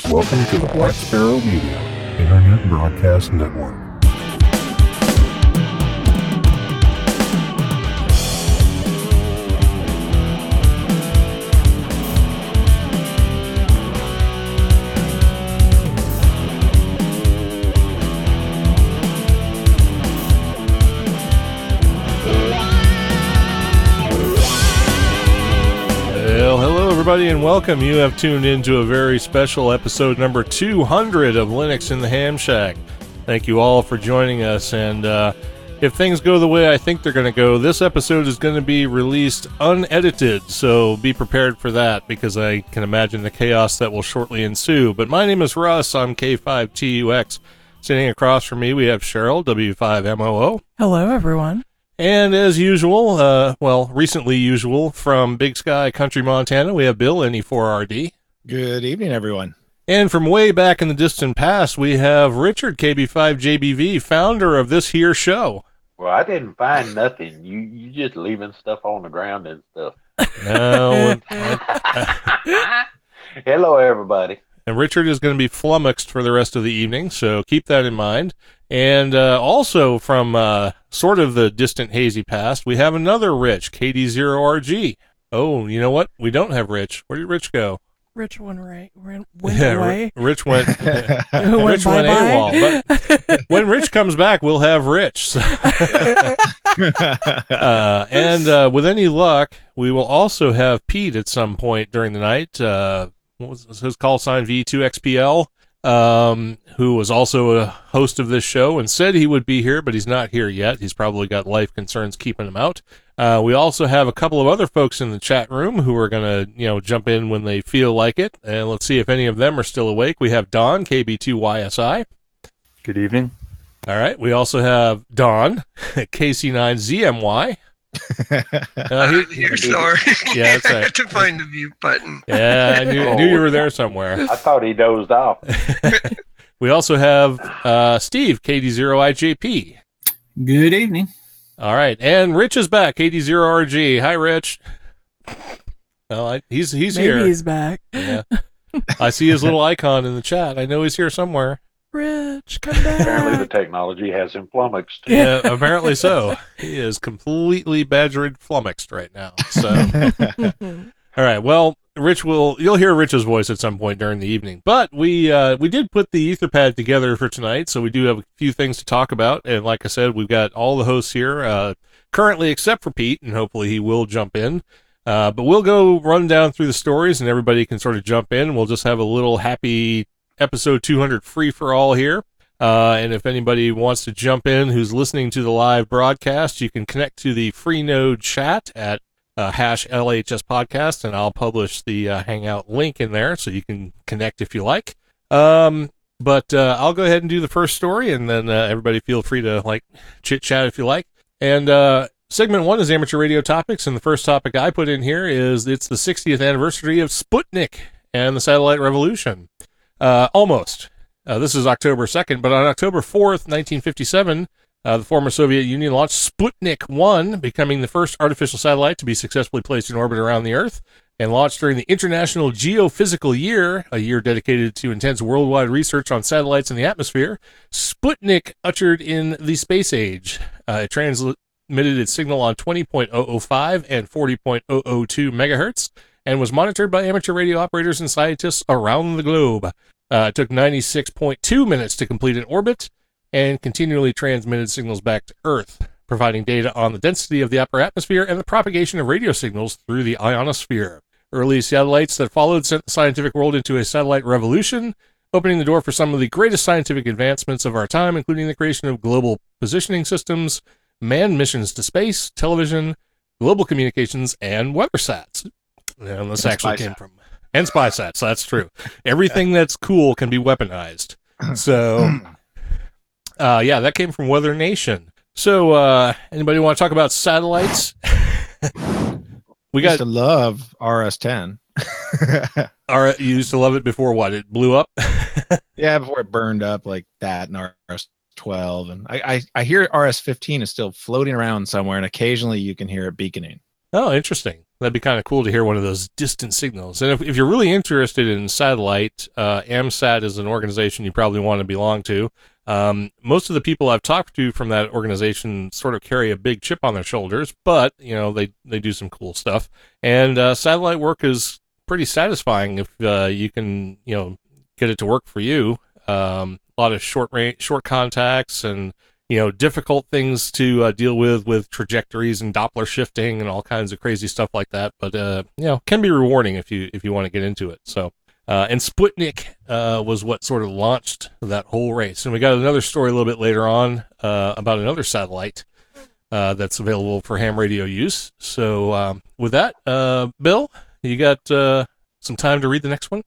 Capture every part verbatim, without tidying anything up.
Welcome to the Black Sparrow Media Internet Broadcast Network. Everybody, and welcome. You have tuned into a very special episode number two hundred of Linux in the Ham Shack. Thank you all for joining us, and uh, if things go the way I think they're going to go, this episode is going to be released unedited, so be prepared for that, because I can imagine the chaos that will shortly ensue. But my name is Russ. I'm K five T U X. Sitting across from me, we have Cheryl, W five M O O. Hello, everyone. And as usual, uh, well, recently usual, from Big Sky Country, Montana, we have Bill, N E four R D. Good evening, everyone. And from way back in the distant past, we have Richard, K B five J B V, founder of this here show. Well, I didn't find nothing. You you just leaving stuff on the ground and stuff. No. Hello, everybody. And Richard is going to be flummoxed for the rest of the evening, so keep that in mind. And uh, also from uh, sort of the distant hazy past, we have another Rich, K D zero R G. Oh, you know what? We don't have Rich. Where did Rich go? Rich went, right, went, went yeah, away. Rich went, went Rich went AWOL. But when Rich comes back, we'll have Rich. So. uh, and uh, with any luck, we will also have Pete at some point during the night. Uh, what was his call sign? V two X P L. Um, who was also a host of this show and said he would be here, but he's not here yet. He's probably got life concerns keeping him out. Uh, we also have a couple of other folks in the chat room who are going to, you know, jump in when they feel like it. And let's see if any of them are still awake. We have Don, K B two Y S I. Good evening. All right. We also have Don, K C nine Z M Y. Uh, he, here, sorry. Yeah, that's right. I had to find the mute button. Yeah, I knew, I knew you were there somewhere. I thought he dozed off. We also have uh, Steve, K D zero I J P. Good evening. All right, and Rich is back, K D zero R G. Hi, Rich. Well, I, he's he's Maybe here. Maybe he's back. Yeah, I see his little icon in the chat. I know he's here somewhere. Rich, come back. Apparently the technology has him flummoxed. Yeah, apparently so. He is completely badgered flummoxed right now. So, all right. Well, Rich will, you'll hear Rich's voice at some point during the evening. But we uh, we did put the Etherpad together for tonight, so we do have a few things to talk about. And like I said, we've got all the hosts here, uh, currently except for Pete, and hopefully he will jump in. Uh, but we'll go run down through the stories, and everybody can sort of jump in. We'll just have a little happy episode two hundred free for all here. Uh, and if anybody wants to jump in who's listening to the live broadcast, you can connect to the Freenode chat at uh, hash L H S podcast, and I'll publish the uh, Hangout link in there so you can connect if you like. Um, but uh, I'll go ahead and do the first story, and then uh, everybody feel free to like chit chat if you like. And uh, segment one is amateur radio topics, and the first topic I put in here is it's the sixtieth anniversary of Sputnik and the satellite revolution. Uh, almost. Uh, this is October second, but on October fourth, nineteen fifty-seven, uh, the former Soviet Union launched Sputnik one, becoming the first artificial satellite to be successfully placed in orbit around the Earth, and launched during the International Geophysical Year, a year dedicated to intense worldwide research on satellites in the atmosphere. Sputnik ushered in the space age. Uh, it transmitted its signal on twenty point zero zero five and forty point zero zero two megahertz, and was monitored by amateur radio operators and scientists around the globe. Uh, it took ninety-six point two minutes to complete an orbit and continually transmitted signals back to Earth, providing data on the density of the upper atmosphere and the propagation of radio signals through the ionosphere. Early satellites that followed sent the scientific world into a satellite revolution, opening the door for some of the greatest scientific advancements of our time, including the creation of global positioning systems, manned missions to space, television, global communications, and weathersats. And this actually came from... And SpySats, that's true. Everything that's cool can be weaponized. So, uh, yeah, that came from Weather Nation. So, uh, anybody want to talk about satellites? We got used to love R S ten. Our, you used to love it before what? It blew up? Yeah, before it burned up like that, and R S twelve. And I, I, I hear R S fifteen is still floating around somewhere, and occasionally you can hear it beaconing. Oh, interesting. That'd be kind of cool to hear one of those distant signals. And if, if you're really interested in satellite, uh, AMSAT is an organization you probably want to belong to. Um, most of the people I've talked to from that organization sort of carry a big chip on their shoulders, but, you know, they, they do some cool stuff. And uh, satellite work is pretty satisfying if uh, you can, you know, get it to work for you. Um, a lot of short range, short contacts and, you know, difficult things to uh, deal with, with trajectories and Doppler shifting and all kinds of crazy stuff like that. But, uh, you know, can be rewarding if you, if you want to get into it. So, uh, and Sputnik, uh, was what sort of launched that whole race. And we got another story a little bit later on, uh, about another satellite, uh, that's available for ham radio use. So, um, with that, uh, Bill, you got, uh, some time to read the next one?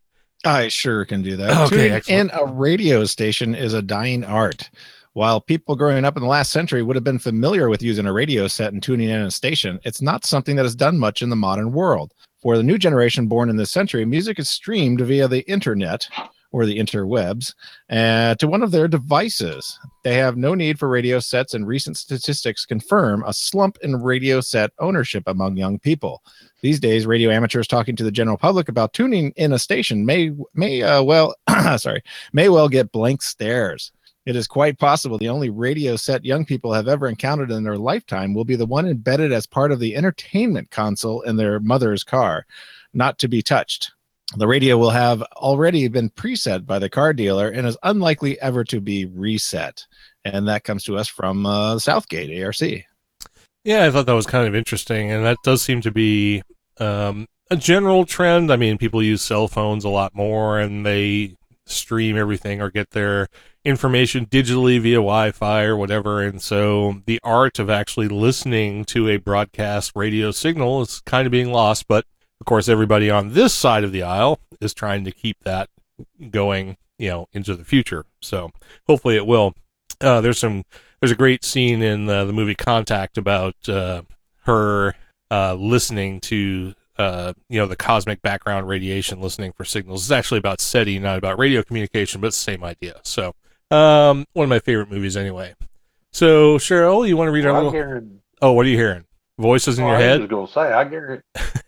I sure can do that. Okay, Tuning excellent. in a radio station is a dying art. While people growing up in the last century would have been familiar with using a radio set and tuning in a station, it's not something that is done much in the modern world. For the new generation born in this century, music is streamed via the internet or the interwebs uh, to one of their devices. They have no need for radio sets, and recent statistics confirm a slump in radio set ownership among young people. These days, radio amateurs talking to the general public about tuning in a station may may uh, well sorry may well get blank stares. It is quite possible the only radio set young people have ever encountered in their lifetime will be the one embedded as part of the entertainment console in their mother's car, not to be touched. The radio will have already been preset by the car dealer and is unlikely ever to be reset. And that comes to us from uh, Southgate, A R C. Yeah, I thought that was kind of interesting, and that does seem to be um, a general trend. I mean, people use cell phones a lot more, and they stream everything or get their information digitally via Wi-Fi or whatever, and so the art of actually listening to a broadcast radio signal is kind of being lost, but of course everybody on this side of the aisle is trying to keep that going, you know, into the future, so hopefully it will. Uh, there's some there's a great scene in uh, the movie Contact about uh, her uh, listening to Uh, you know, the cosmic background radiation, listening for signals. It's actually about SETI, not about radio communication, but it's the same idea. So, um, one of my favorite movies anyway. So, Cheryl, you want to read our Well, I little... guarantee, Oh, what are you hearing? Voices in well, your I head? was going to say, I guarantee.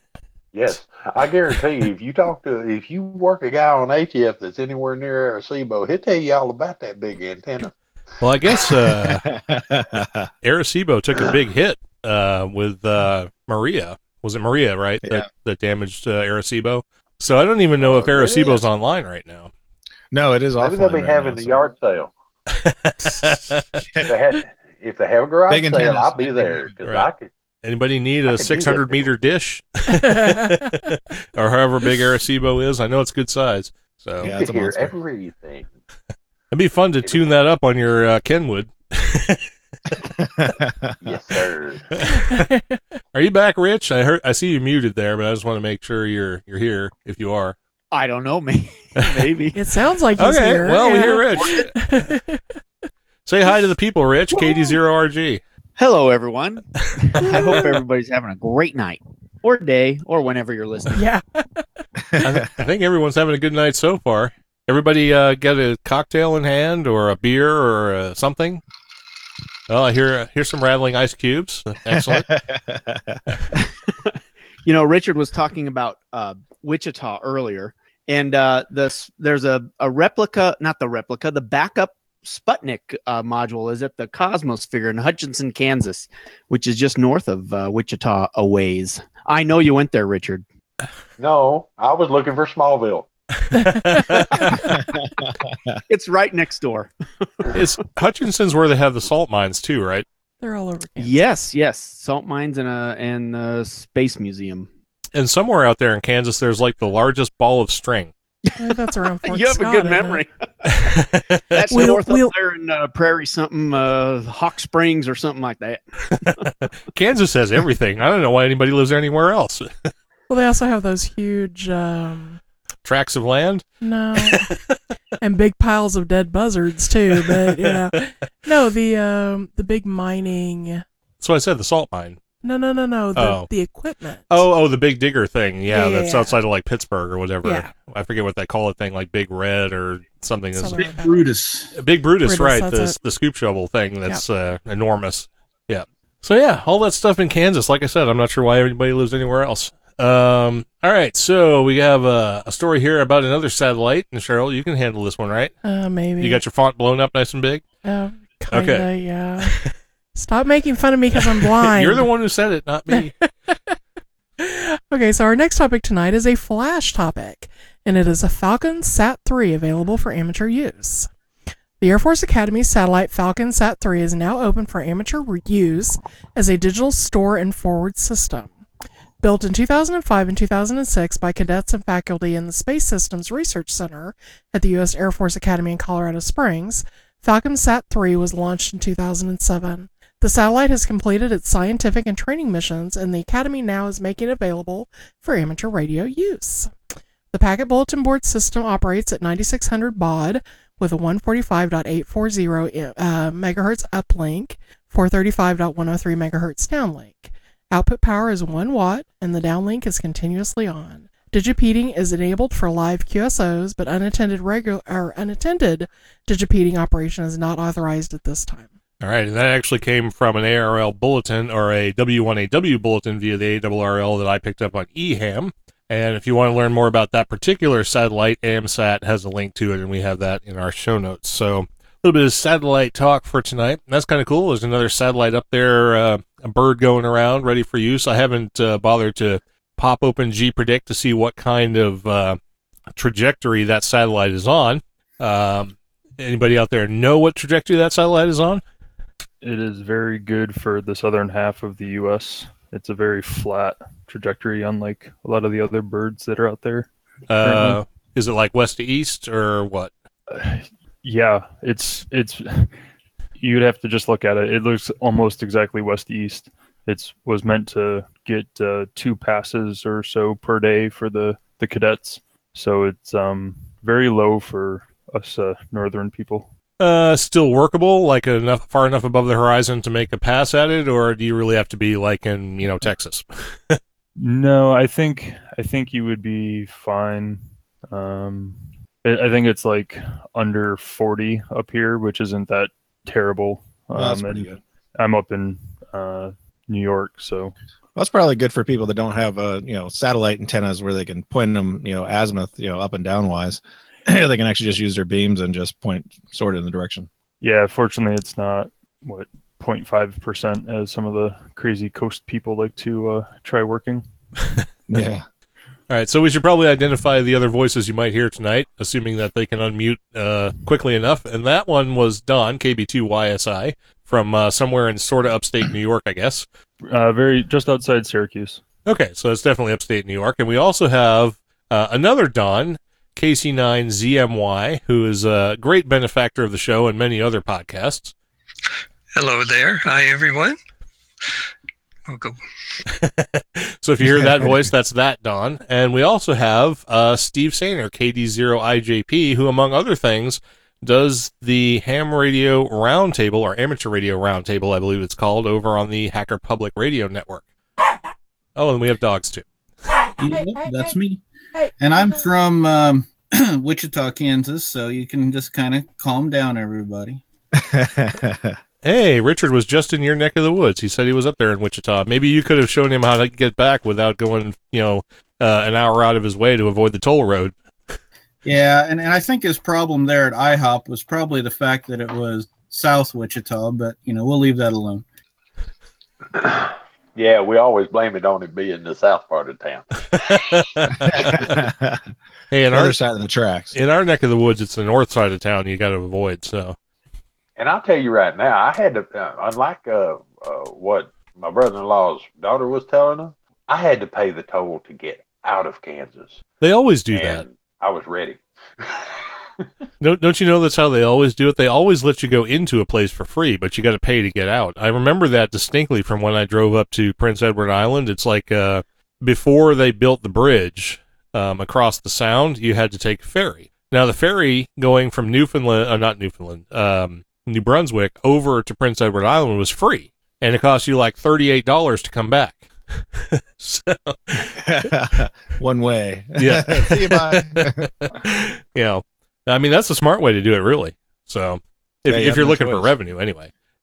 Yes, I guarantee you, if you talk to, if you work a guy on H F that's anywhere near Arecibo, he'll tell you all about that big antenna. Well, I guess uh, Arecibo took a big hit uh, with uh, Maria. Was it Maria, right? Yeah. That, that damaged uh, Arecibo. So I don't even know Oh, if it Arecibo's is. online right now. No, it is Maybe offline they'll be right having now, the so- yard sale. If they, had, if they have a garage Big sale, antennas. I'll be there because Right. I could. Anybody need I a could use six hundred it. meter dish? Or however big Arecibo is. I know it's good size. So Yeah, You it's could a hear monster. everything. it'd be fun to tune that up on your uh, Kenwood. Yes, sir. Are you back, Rich? I heard. I see you muted there, but I just want to make sure you're you're here. If you are, I don't know, maybe. maybe. It sounds like he's okay. here. Well, we yeah. hear Rich. Say hi to the people, Rich. K D zero R G. Hello, everyone. I hope everybody's having a great night or day or whenever you're listening. Yeah. I, th- I think everyone's having a good night so far. Everybody uh, get a cocktail in hand or a beer or uh, something. Well, I hear hear some rattling ice cubes. Excellent. You know, Richard was talking about uh, Wichita earlier, and uh, this there's a, a replica, not the replica, the backup Sputnik uh, module is at the Cosmosphere in Hutchinson, Kansas, which is just north of uh, Wichita a ways. I know you went there, Richard. No, I was looking for Smallville. It's right next door. It's Hutchinson's where they have the salt mines too, right? They're all over Kansas. Yes, yes, salt mines and a and a space museum. And somewhere out there in Kansas, there's like the largest ball of string. I think that's around Fort You have Scott, a good isn't it? memory. That's We'll- north we'll- up there in uh, Prairie something, uh, Hawk Springs or something like that. Kansas has everything. I don't know why anybody lives anywhere else. Well, they also have those huge, um, Tracts of land. no, and big piles of dead buzzards too. But yeah, no, the um, the big mining. That's what I said. The salt mine. No, no, no, no. The Oh. the equipment. Oh, oh, the big digger thing. Yeah, Yeah, that's yeah. outside of like Pittsburgh or whatever. Yeah. I forget what they call it thing, like Big Red or something. That's- Something like that. Brutus. Big Brutus, Brutus, right? that's The it. the scoop shovel thing that's uh, enormous. Yeah. So yeah, all that stuff in Kansas. Like I said, I'm not sure why anybody lives anywhere else. Um, all right, so we have a, a story here about another satellite. And Cheryl, you can handle this one, right? Uh, maybe. You got your font blown up nice and big? Uh, kinda, Okay. yeah. Stop making fun of me because I'm blind. You're the one who said it, not me. Okay, so our next topic tonight is a flash topic, and it is a Falcon Sat three available for amateur use. The Air Force Academy's satellite Falcon Sat three is now open for amateur use as a digital store and forward system. Built in two thousand five and two thousand six by cadets and faculty in the Space Systems Research Center at the U S Air Force Academy in Colorado Springs, Falcon Sat three was launched in two thousand seven. The satellite has completed its scientific and training missions, and the Academy now is making it available for amateur radio use. The Packet Bulletin Board system operates at ninety-six hundred baud with a one forty-five point eight four zero uh, megahertz uplink, four thirty-five point one oh three megahertz downlink. Output power is one watt, and the downlink is continuously on. Digipeating is enabled for live Q S Os, but unattended regular or unattended digipeating operation is not authorized at this time. All right, and that actually came from an A R L bulletin or a W one A W bulletin via the A R R L that I picked up on E HAM. And if you want to learn more about that particular satellite, AMSAT has a link to it, and we have that in our show notes. So a little bit of satellite talk for tonight. And that's kind of cool. There's another satellite up there, uh, a bird going around, ready for use. I haven't uh, bothered to pop open GPredict to see what kind of uh, trajectory that satellite is on. Um, anybody out there know what trajectory that satellite is on? It is very good for the southern half of the U S. It's a very flat trajectory, unlike a lot of the other birds that are out there. Uh, is it like west to east or what? Uh, yeah, it's it's. You'd have to just look at it. It looks almost exactly west to east. It was meant to get uh, two passes or so per day for the, the cadets. So it's um very low for us uh, northern people. Uh, still workable, like enough far enough above the horizon to make a pass at it, or do you really have to be like in you know Texas? No, I think I think you would be fine. Um, I, I think it's like under forty up here, which isn't that terrible. Um, Well, that's pretty good. I'm up in uh, New York, so That's probably good for people that don't have uh, you know satellite antennas where they can point them you know azimuth you know up and down wise. They can actually just use their beams and just point sort of in the direction. yeah. Fortunately, it's not what zero point five percent as some of the crazy coast people like to uh, try working. Yeah. All right, so we should probably identify the other voices you might hear tonight, assuming that they can unmute uh, quickly enough. And that one was Don, K B two Y S I, from uh, somewhere in sort of upstate New York, I guess. Uh, very just outside Syracuse. Okay, so it's definitely upstate New York. And we also have uh, another Don, K C nine Z M Y, who is a great benefactor of the show and many other podcasts. Hello there. Hi, everyone. We'll go. So if you hear that voice, that's that Don. And we also have uh, Steve Sainer, K D zero I J P, who, among other things, does the Ham Radio Roundtable, or Amateur Radio Roundtable, I believe it's called, over on the Hacker Public Radio Network. Oh, and we have dogs, too. Yep, that's me. And I'm from um, Wichita, Kansas, so you can just kind of calm down, everybody. Hey, Richard was just in your neck of the woods. He said he was up there in Wichita. Maybe you could have shown him how to get back without going, you know, uh, an hour out of his way to avoid the toll road. Yeah, and, and I think his problem there at IHOP was probably the fact that it was South Wichita, but, you know, we'll leave that alone. Yeah, we always blame it on it being the south part of town. Hey, in Other our side of the tracks. in our neck of the woods, it's the north side of town you got to avoid. So, And I'll tell you right now, I had to, uh, unlike uh, uh, what my brother-in-law's daughter was telling us, I had to pay the toll to get out of Kansas. they always do and that. I was ready. Don't, don't you know that's how they always do it? They always let you go into a place for free, but you got to pay to get out. I remember that distinctly from when I drove up to Prince Edward Island. It's like uh, before they built the bridge um, across the Sound, you had to take a ferry. Now, the ferry going from Newfoundland, uh, not Newfoundland, um, New Brunswick over to Prince Edward Island was free, and it cost you like thirty-eight dollars to come back. So, One way. Yeah. See you, bye. you know, I mean, that's the smart way to do it, really. So, if, Yeah, you if have you're no looking for choice. revenue, anyway. Yeah.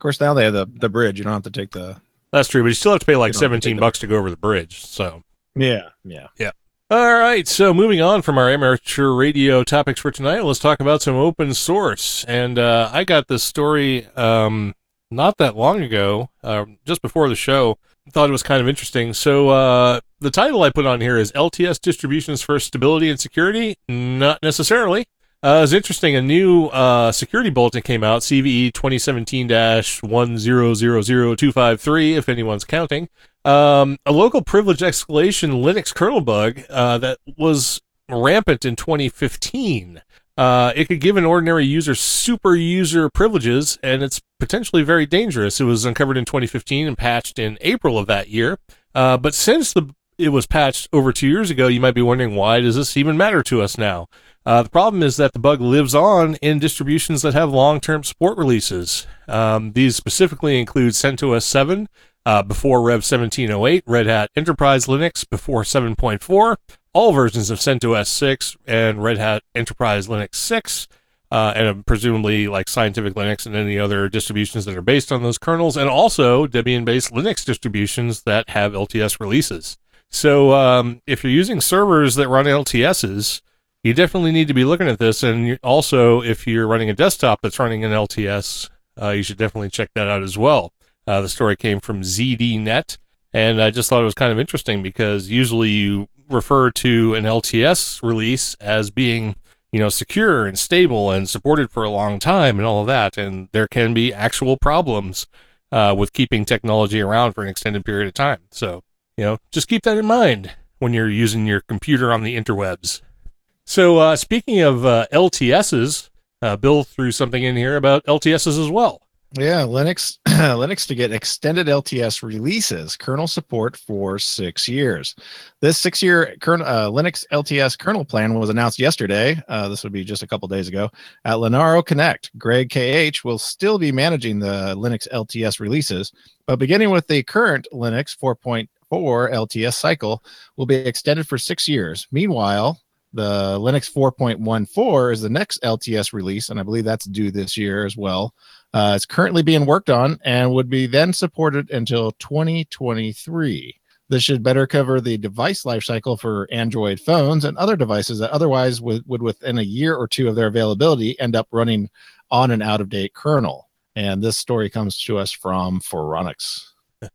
course, now they have the, the bridge. You don't have to take the. That's true, but you still have to pay like You don't have to seventeen take the- bucks to go over the bridge. So Yeah, yeah. all right, so moving on from our amateur radio topics for tonight, let's talk about some open source. And uh, I got this story um, not that long ago, uh, just before the show. Thought it was kind of interesting. So uh, the title I put on here is L T S Distributions for Stability and Security? Not necessarily. Uh, it's interesting. A new uh, security bulletin came out, C V E twenty seventeen dash one zero zero zero two five three, if anyone's counting. Um, a local privilege escalation Linux kernel bug uh, that was rampant in twenty fifteen. Uh, it could give an ordinary user super user privileges, and it's potentially very dangerous. It was uncovered in twenty fifteen and patched in April of that year. Uh, but since the it was patched over two years ago, you might be wondering, why does this even matter to us now? Uh, the problem is that the bug lives on in distributions that have long-term support releases. Um, these specifically include CentOS seven, uh, before Rev seventeen oh eight, Red Hat Enterprise Linux before seven point four, all versions of CentOS six, and Red Hat Enterprise Linux six, uh, and presumably like Scientific Linux and any other distributions that are based on those kernels, and also Debian-based Linux distributions that have L T S releases. So um, if you're using servers that run L T Ss, you definitely need to be looking at this. And you- also, if you're running a desktop that's running an L T S, uh, you should definitely check that out as well. Uh, the story came from Z D Net, and I just thought it was kind of interesting because usually you refer to an L T S release as being, you know, secure and stable and supported for a long time and all of that. And there can be actual problems uh, with keeping technology around for an extended period of time. So, you know, just keep that in mind when you're using your computer on the interwebs. So, uh, speaking of uh, L T Ss, uh, Bill threw something in here about L T Ss as well. Yeah, Linux Linux to get extended L T S releases, kernel support for six years. This six-year kernel, uh, Linux L T S kernel plan was announced yesterday. Uh, this would be just a couple days ago at Linaro Connect. Greg K H will still be managing the Linux L T S releases, but beginning with the current Linux four point four L T S cycle, will be extended for six years. Meanwhile, the Linux four point one four is the next L T S release, and I believe that's due this year as well. Uh, it's currently being worked on and would be then supported until twenty twenty-three. This should better cover the device lifecycle for Android phones and other devices that otherwise would, would, within a year or two of their availability, end up running on an out-of-date kernel. And this story comes to us from Phoronix.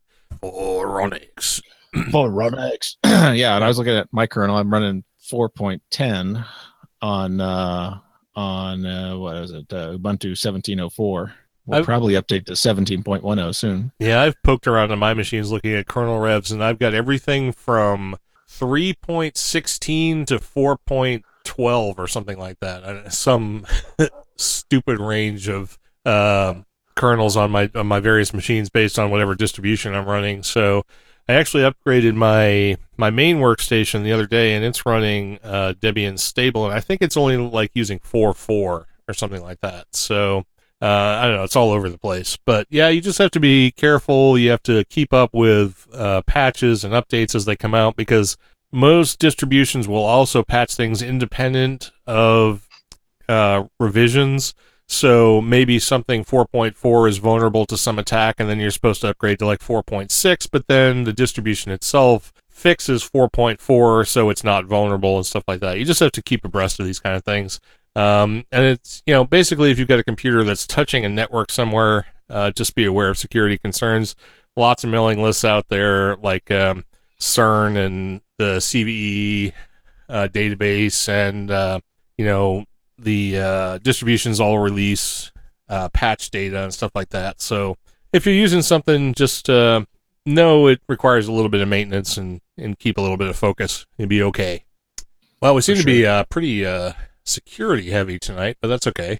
Phoronix. Phoronix. Yeah, and I was looking at my kernel. I'm running four point ten on uh, on uh, what is it? Uh, Ubuntu seventeen oh four. We'll I've- probably update to seventeen point ten soon. Yeah, I've poked around on my machines looking at kernel revs, and I've got everything from three point one six to four point one two or something like that. Uh, Some stupid range of uh, kernels on my on my various machines based on whatever distribution I'm running. So I actually upgraded my my main workstation the other day, and it's running uh, Debian stable, and I think it's only like using four point four or something like that. So uh, I don't know, it's all over the place. But yeah, you just have to be careful. You have to keep up with uh, patches and updates as they come out, because most distributions will also patch things independent of uh, revisions. So maybe something four point four is vulnerable to some attack, and then you're supposed to upgrade to like four point six, but then the distribution itself fixes four point four so it's not vulnerable and stuff like that. You just have to keep abreast of these kind of things. Um, and it's, you know, basically if you've got a computer that's touching a network somewhere, uh, just be aware of security concerns. Lots of mailing lists out there like um, CERN and the C V E uh, database, and, uh, you know, the uh, distributions all release uh, patch data and stuff like that. So if you're using something, just uh, know it requires a little bit of maintenance, and, and keep a little bit of focus. You'll be okay. Well, we seem For to be uh, pretty uh, security heavy tonight, but that's okay.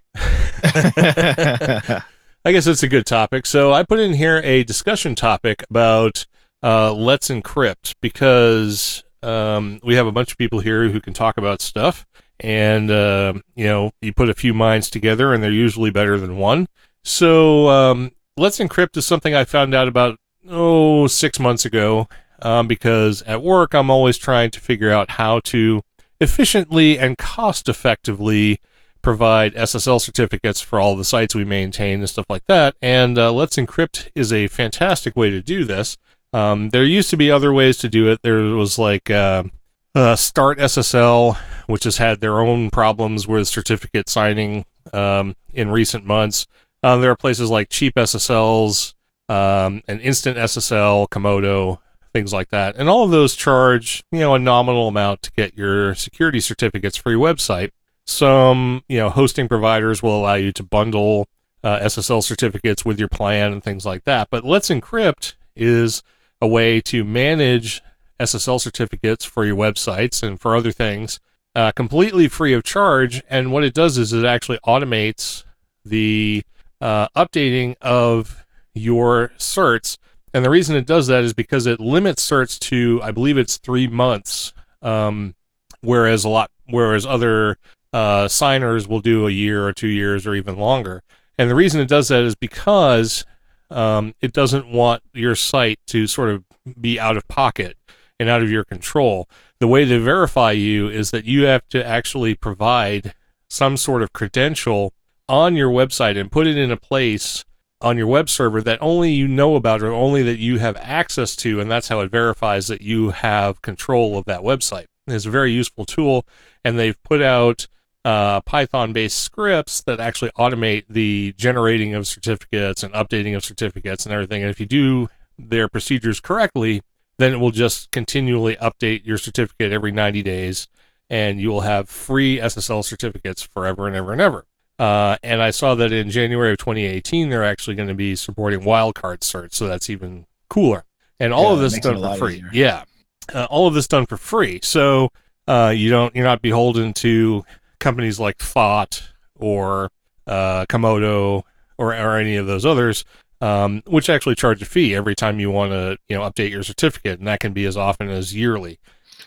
I guess it's a good topic. So I put in here a discussion topic about uh, Let's Encrypt, because um, we have a bunch of people here who can talk about stuff. And, uh, you know, you put a few minds together and they're usually better than one. So, um, Let's Encrypt is something I found out about, oh, six months ago, um, because at work I'm always trying to figure out how to efficiently and cost effectively provide S S L certificates for all the sites we maintain and stuff like that. And uh, Let's Encrypt is a fantastic way to do this. Um, there used to be other ways to do it. There was like uh, uh, Start S S L, which has had their own problems with certificate signing um, in recent months. Uh, there are places like Cheap S S Ls um, and Instant S S L, Komodo, things like that. And all of those charge, you know, a nominal amount to get your security certificates for your website. Some, you know, hosting providers will allow you to bundle uh, S S L certificates with your plan and things like that. But Let's Encrypt is a way to manage S S L certificates for your websites and for other things uh, completely free of charge. And what it does is it actually automates the uh, updating of your certs. And the reason it does that is because it limits certs to, I believe it's three months, um, whereas a lot, whereas other uh, signers will do a year or two years or even longer. And the reason it does that is because um, it doesn't want your site to sort of be out of pocket and out of your control. The way to verify you is that you have to actually provide some sort of credential on your website and put it in a place on your web server that only you know about or only that you have access to, and that's how it verifies that you have control of that website. It's a very useful tool, and they've put out uh, Python-based scripts that actually automate the generating of certificates and updating of certificates and everything. And if you do their procedures correctly, then it will just continually update your certificate every ninety days, and you will have free S S L certificates forever and ever and ever. Uh, and I saw that in January of twenty eighteen, they're actually going to be supporting wildcard certs, so that's even cooler. And all Yeah, of that this makes it done a for lot free. easier. Yeah, uh, all of this done for free. So uh, you don't, you're not beholden to companies like Thought or uh, Komodo or, or any of those others, um, which actually charge a fee every time you want to, you know, update your certificate, and that can be as often as yearly.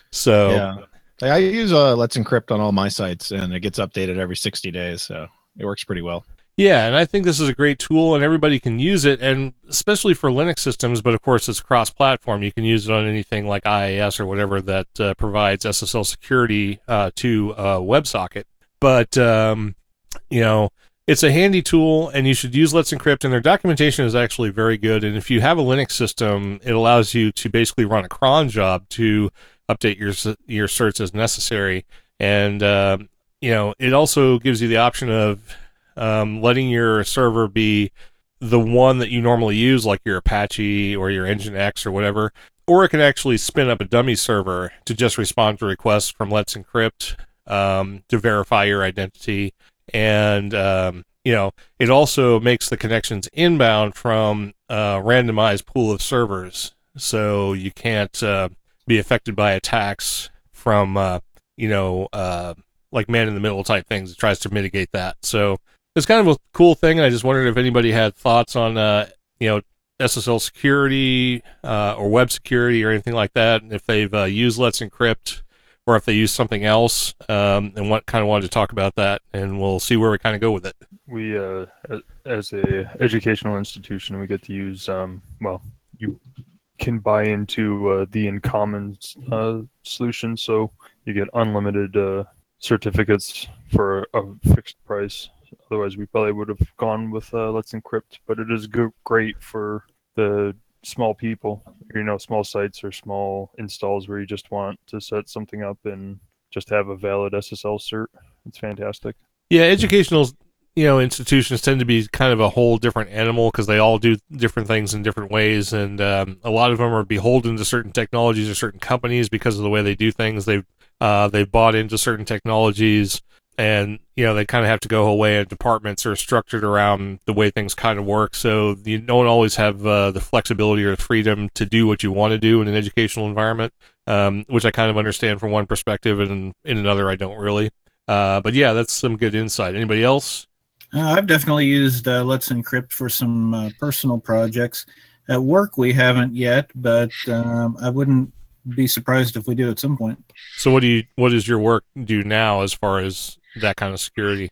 So Yeah. Like, I use uh, Let's Encrypt on all my sites, and it gets updated every sixty days, so it works pretty well. yeah, and I think this is a great tool, and everybody can use it, and especially for Linux systems, but of course it's cross-platform. You can use it on anything like I I S or whatever that uh, provides S S L security uh, to uh, WebSocket. But, um, you know, it's a handy tool, and you should use Let's Encrypt, and their documentation is actually very good. And if you have a Linux system, it allows you to basically run a cron job to update your your certs as necessary. And, uh, you know, it also gives you the option of um, letting your server be the one that you normally use, like your Apache or your Nginx or whatever, or it can actually spin up a dummy server to just respond to requests from Let's Encrypt um, to verify your identity. And, um, you know, it also makes the connections inbound from a randomized pool of servers. So you can't uh, be affected by attacks from, uh, you know, uh, like man-in-the-middle type things. It tries to mitigate that. So it's kind of a cool thing. And I just wondered if anybody had thoughts on, uh, you know, S S L security uh, or web security or anything like that, and if they've uh, used Let's Encrypt or if they use something else, um, and what kind of wanted to talk about that, and we'll see where we kind of go with it. We, uh, as a educational institution, we get to use, um, well, you can buy into uh, the InCommon uh, solution, so you get unlimited uh, certificates for a fixed price. Otherwise, we probably would have gone with uh, Let's Encrypt, but it is go- great for the small people, you know, small sites or small installs where you just want to set something up and just have a valid S S L cert. It's fantastic. Yeah, educational, you know, institutions tend to be kind of a whole different animal because they all do different things in different ways, and um, a lot of them are beholden to certain technologies or certain companies because of the way they do things. They've uh, they've bought into certain technologies, and you know they kind of have to go away. And departments are structured around the way things kind of work, so you don't always have uh, the flexibility or the freedom to do what you want to do in an educational environment, um, which I kind of understand from one perspective, and in another I don't really. Uh, but yeah, that's some good insight. Anybody else? Uh, I've definitely used uh, Let's Encrypt for some uh, personal projects. At work, we haven't yet, but um, I wouldn't be surprised if we do at some point. So, what do you? What does your work do now as far as that kind of security?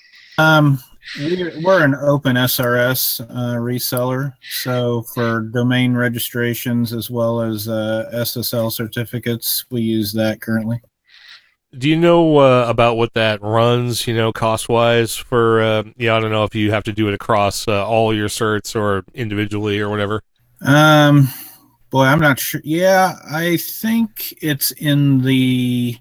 Um, we're, we're an open S R S uh, reseller, so for domain registrations as well as uh, S S L certificates, we use that currently. Do you know uh, about what that runs, you know, cost-wise for, uh, yeah, I don't know if you have to do it across uh, all your certs or individually or whatever? Um, boy, I'm not sure. Yeah, I think it's in the,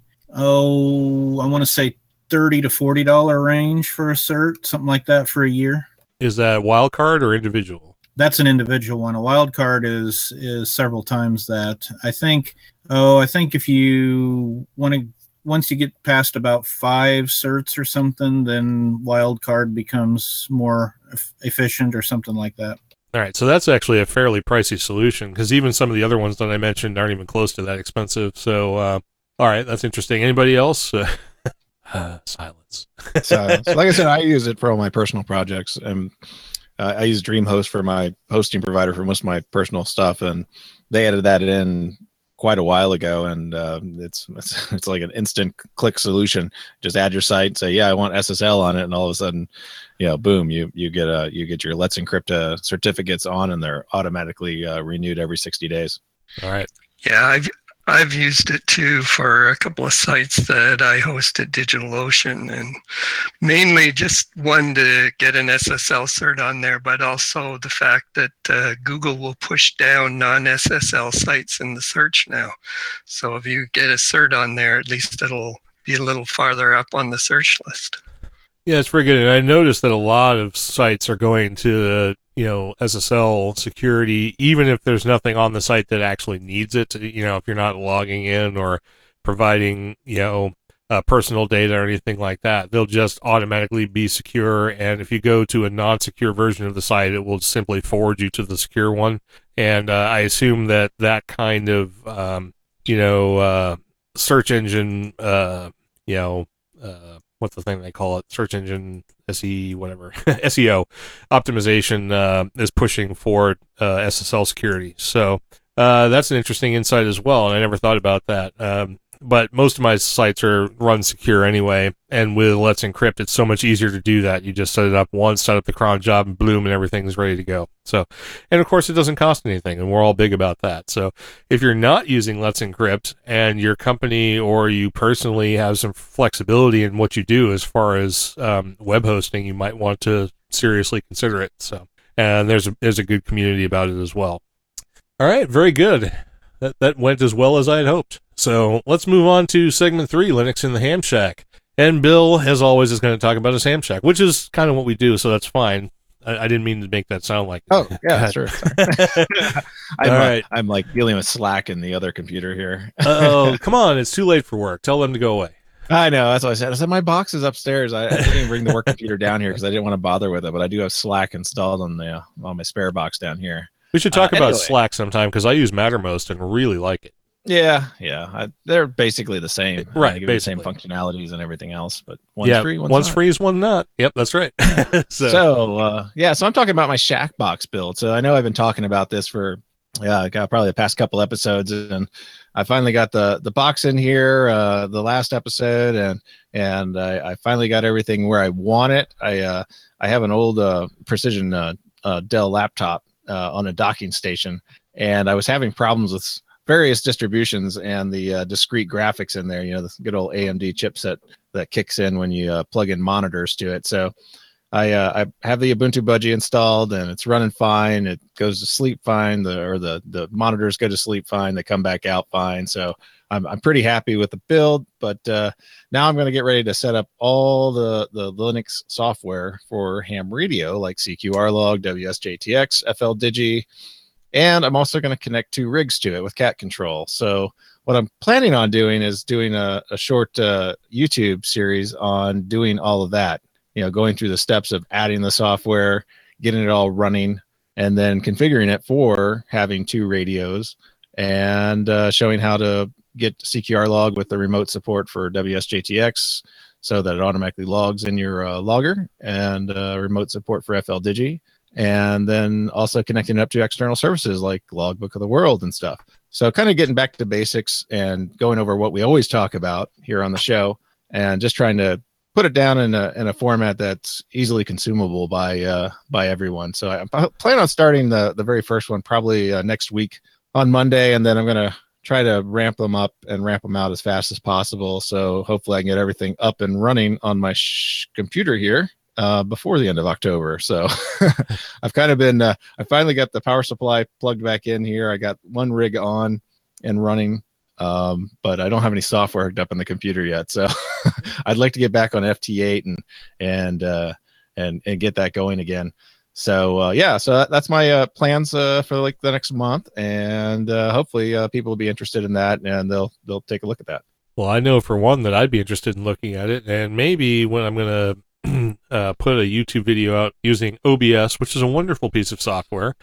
oh, I want to say thirty to forty dollars range for a cert, something like that for a year. Is that wild card or individual? That's an individual one. A wild card is is several times that. I think, oh, I think if you want to, once you get past about five certs or something, then wild card becomes more efficient or something like that. All right, so that's actually a fairly pricey solution because even some of the other ones that I mentioned aren't even close to that expensive. So, uh, all right, that's interesting. Anybody else? Uh, uh, silence. so, so, like I said, I use it for all my personal projects, and uh, I use DreamHost for my hosting provider for most of my personal stuff, and they added that in quite a while ago, and uh, it's, it's it's like an instant click solution. Just add your site, say, yeah, I want S S L on it, and all of a sudden, you know, boom, you you get a you get your Let's Encrypt uh, certificates on, and they're automatically uh, renewed every sixty days. All right. Yeah, I've I've used it too for a couple of sites that I host at DigitalOcean, and mainly just one to get an S S L cert on there, but also the fact that uh, Google will push down non-S S L sites in the search now. So if you get a cert on there, at least it'll be a little farther up on the search list. Yeah, it's pretty good. And I noticed that a lot of sites are going to, you know, S S L security, even if there's nothing on the site that actually needs it. You know, if you're not logging in or providing, you know, uh, personal data or anything like that, they'll just automatically be secure. And if you go to a non-secure version of the site, it will simply forward you to the secure one. And uh, I assume that that kind of, um, you know, uh, search engine, uh, you know, uh, what's the thing they call it? Search engine S E whatever S E O optimization uh, is pushing for uh, S S L security. So uh, that's an interesting insight as well, and I never thought about that. Um, but most of my sites are run secure anyway, and with Let's Encrypt, it's so much easier to do that. You just set it up once, set up the cron job, and bloom, and everything's ready to go. So, and of course, it doesn't cost anything, and we're all big about that. So, if you're not using Let's Encrypt, and your company or you personally have some flexibility in what you do as far as um, web hosting, you might want to seriously consider it. So, and there's a, there's a good community about it as well. All right, very good. That that went as well as I had hoped. So let's move on to segment three, Linux in the Ham Shack. And Bill, as always, is going to talk about his Ham Shack, which is kind of what we do, so that's fine. I, I didn't mean to make that sound like. Oh, yeah, sure. I'm, All right. I'm like dealing with Slack in the other computer here. Oh, come on. It's too late for work. Tell them to go away. I know. That's what I said. I said, my box is upstairs. I, I didn't even bring the work computer down here because I didn't want to bother with it, but I do have Slack installed on the uh, on my spare box down here. We should talk uh, about anyway. Slack sometime because I use Mattermost and really like it. Yeah, yeah. I, they're basically the same. Right, They give you the same basically. functionalities and everything else, but one's yeah, free, one's, one's not. free is one not. Yep, that's right. so, So, uh, yeah, so I'm talking about my Shack box build. So I know I've been talking about this for yeah, got probably the past couple episodes, and I finally got the the box in here, uh, the last episode, and and I, I finally got everything where I want it. I uh, I have an old uh, Precision uh, uh, Dell laptop uh, on a docking station, and I was having problems with various distributions and the uh, discrete graphics in there. You know, the good old A M D chipset that kicks in when you uh, plug in monitors to it. So I uh, I have the Ubuntu Budgie installed, and it's running fine. It goes to sleep fine. The or the the monitors go to sleep fine. They come back out fine. So I'm I'm pretty happy with the build. But uh, now I'm going to get ready to set up all the the Linux software for ham radio, like C Q R log, W S J T X, F L Digi, and I'm also going to connect two rigs to it with cat control. So what I'm planning on doing is doing a, a short uh, YouTube series on doing all of that. You know, going through the steps of adding the software, getting it all running, and then configuring it for having two radios, and uh, showing how to get C Q R log with the remote support for W S J T X so that it automatically logs in your uh, logger, and uh, remote support for F L Digi, and then also connecting it up to external services like Logbook of the World and stuff. So kind of getting back to basics and going over what we always talk about here on the show, and just trying to put it down in a in a format that's easily consumable by uh, by everyone. So I plan on starting the the very first one probably uh, next week on Monday, and then I'm gonna try to ramp them up and ramp them out as fast as possible. So hopefully I can get everything up and running on my sh- computer here uh, before the end of October. So I've kind of been, uh, I finally got the power supply plugged back in here. I got one rig on and running, um, but I don't have any software hooked up on the computer yet. So I'd like to get back on F T eight and, and, uh, and, and get that going again. So uh, yeah, so that, that's my uh, plans uh, for like the next month, and uh, hopefully uh, people will be interested in that, and they'll they'll take a look at that. Well, I know for one that I'd be interested in looking at it, and maybe when I'm going to uh, put a YouTube video out using O B S, which is a wonderful piece of software,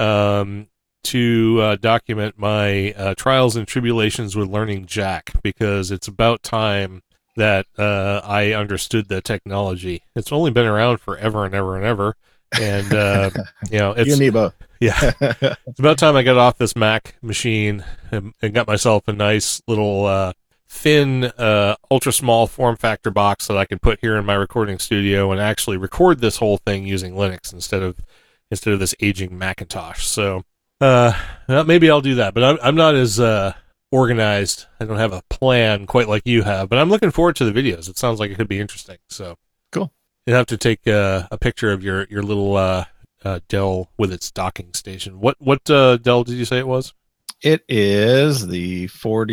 um, to uh, document my uh, trials and tribulations with learning Jack, because it's about time that uh, I understood the technology. It's only been around forever and ever and ever. And uh, you know, it's you and me both. Yeah, it's about time I got off this Mac machine and, and got myself a nice little uh, thin, uh, ultra small form factor box that I can put here in my recording studio and actually record this whole thing using Linux instead of instead of this aging Macintosh. So uh, well, maybe I'll do that. But I'm I'm not as uh, organized. I don't have a plan quite like you have. But I'm looking forward to the videos. It sounds like it could be interesting. So cool. You have to take uh, a picture of your your little uh, uh, Dell with its docking station. What what uh, Dell did you say it was? It is the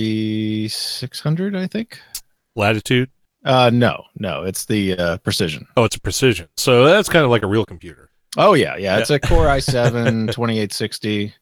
forty-six hundred, I think. Latitude? Uh, no, no, it's the uh, Precision. Oh, it's a Precision. So that's kind of like a real computer. Oh yeah, yeah. It's yeah. a Core i seven twenty-eight sixty.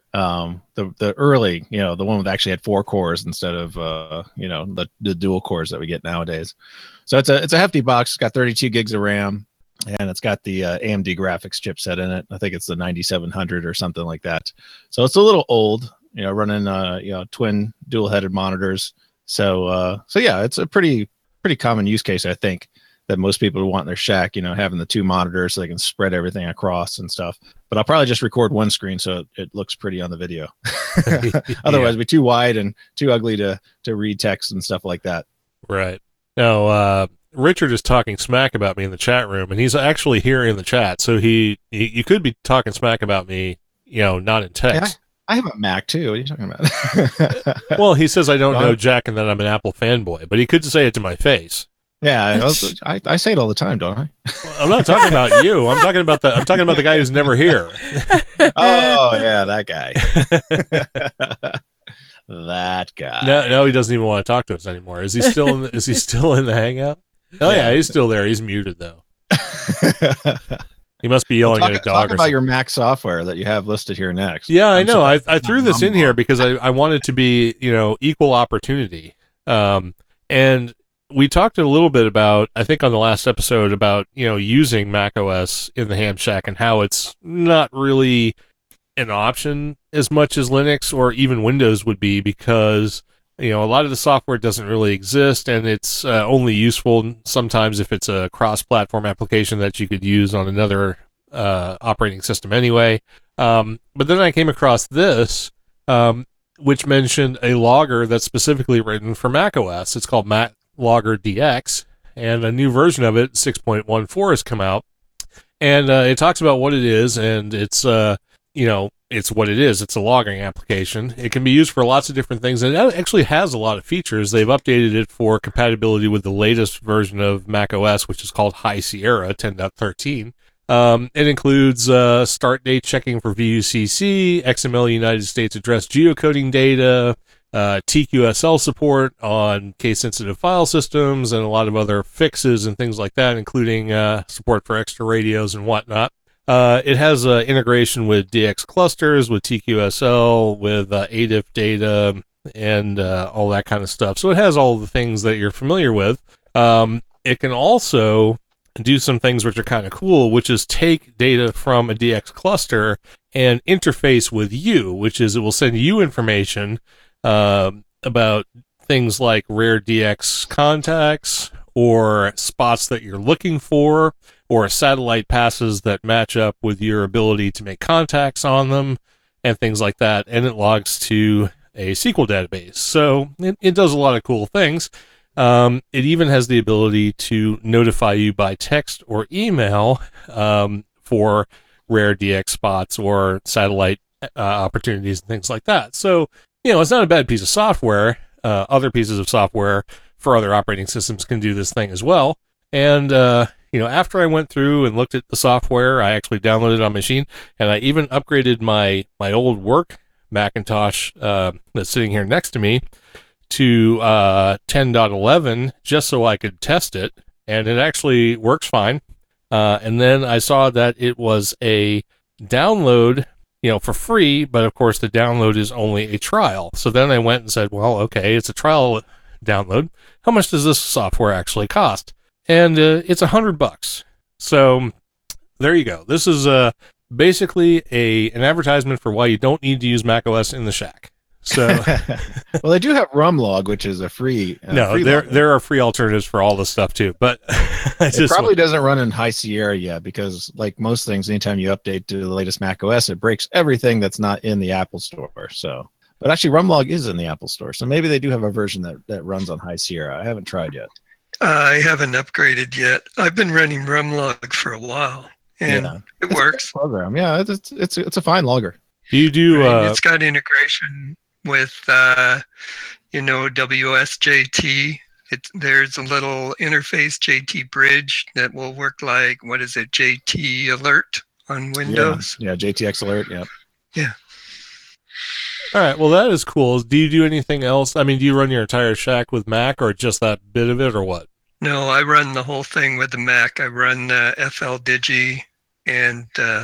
Um, the the early, you know, the one that actually had four cores instead of uh, you know, the the dual cores that we get nowadays. So it's a it's a hefty box. It's got thirty-two gigs of RAM, and it's got the uh, A M D graphics chipset in it. I think it's the ninety-seven hundred or something like that. So it's a little old, you know, running uh, you know, twin dual-headed monitors. So uh, so yeah, it's a pretty pretty common use case, I think, that most people want in their shack. You know, having the two monitors so they can spread everything across and stuff. But I'll probably just record one screen so it, it looks pretty on the video. Otherwise, yeah. it'd be too wide and too ugly to to read text and stuff like that. Right. Now, uh, Richard is talking smack about me in the chat room, and he's actually here in the chat. So he, he you could be talking smack about me, you know, not in text. Yeah, I have a Mac too. What are you talking about? Well, he says I don't know Jack and that I'm an Apple fanboy, but he could say it to my face. Yeah, I, I, I say it all the time, don't I? Well, I'm not talking about you. I'm talking about the I'm talking about the guy who's never here. Oh yeah, that guy. That guy. No, no, he doesn't even want to talk to us anymore. Is he still in the, is he still in the Hangout? Oh yeah, he's still there. He's muted though. He must be yelling talk, at a dog. Talk or about something. your Mac software that you have listed here next. Yeah, I I'm know. I I threw I'm, this I'm in here because I, I wanted to be, you know, equal opportunity. Um, and we talked a little bit about, I think on the last episode, about, you know, using Mac O S in the ham shack and how it's not really an option as much as Linux or even Windows would be, because, you know, a lot of the software doesn't really exist, and it's uh, only useful sometimes if it's a cross-platform application that you could use on another uh, operating system anyway. Um, but then I came across this, um, which mentioned a logger that's specifically written for Mac O S. It's called Mac Logger D X, and a new version of it, six point one four, has come out. And uh, it talks about what it is, and it's, uh, you know, it's what it is. It's a logging application. It can be used for lots of different things, and it actually has a lot of features. They've updated it for compatibility with the latest version of Mac O S, which is called High Sierra ten point thirteen. Um, it includes uh, start date checking for V U C C, X M L United States address geocoding data, uh, T Q S L support on case-sensitive file systems, and a lot of other fixes and things like that, including uh, support for extra radios and whatnot. Uh, it has uh, integration with D X clusters, with T Q S L, with uh, A D I F data, and uh, all that kind of stuff. So it has all the things that you're familiar with. Um, it can also do some things which are kind of cool, which is take data from a D X cluster and interface with you, which is it will send you information uh, about things like rare D X contacts or spots that you're looking for, or satellite passes that match up with your ability to make contacts on them, and things like that. And it logs to a S Q L database. So it, it does a lot of cool things. Um, it even has the ability to notify you by text or email um, for rare D X spots or satellite uh, opportunities and things like that. So you know, it's not a bad piece of software. Uh, other pieces of software for other operating systems can do this thing as well. And, uh, you know, after I went through and looked at the software, I actually downloaded it on my machine, and I even upgraded my, my old work Macintosh uh, that's sitting here next to me to uh, ten point eleven just so I could test it, and it actually works fine. Uh, and then I saw that it was a download, you know, for free, but of course the download is only a trial. So then I went and said, well, okay, it's a trial download. How much does this software actually cost? And uh, it's a hundred bucks. So there you go. This is uh, basically a an advertisement for why you don't need to use macOS in the shack. So, well, they do have Rumlog, which is a free. Uh, no, free there logger. there are free alternatives for all this stuff too. But I It just probably doesn't run in High Sierra yet because, like most things, anytime you update to the latest macOS, it breaks everything that's not in the Apple Store. So, but actually, Rumlog is in the Apple Store, so maybe they do have a version that that runs on High Sierra. I haven't tried yet. I haven't upgraded yet. I've been running Rumlog for a while, and Yeah. it works. Program, yeah, it's it's it's, it's a fine logger. do you do Right? uh, It's got integration with, uh, you know, W S J T. It, there's a little interface J T Bridge that will work like, what is it, J T Alert on Windows. Yeah, yeah, J T X Alert. Yeah. Yeah. all right? Well, that is cool. Do you do anything else? I mean, do you run your entire shack with Mac, or just that bit of it, or what? No, I run the whole thing with the Mac. I run uh, F L Digi and uh,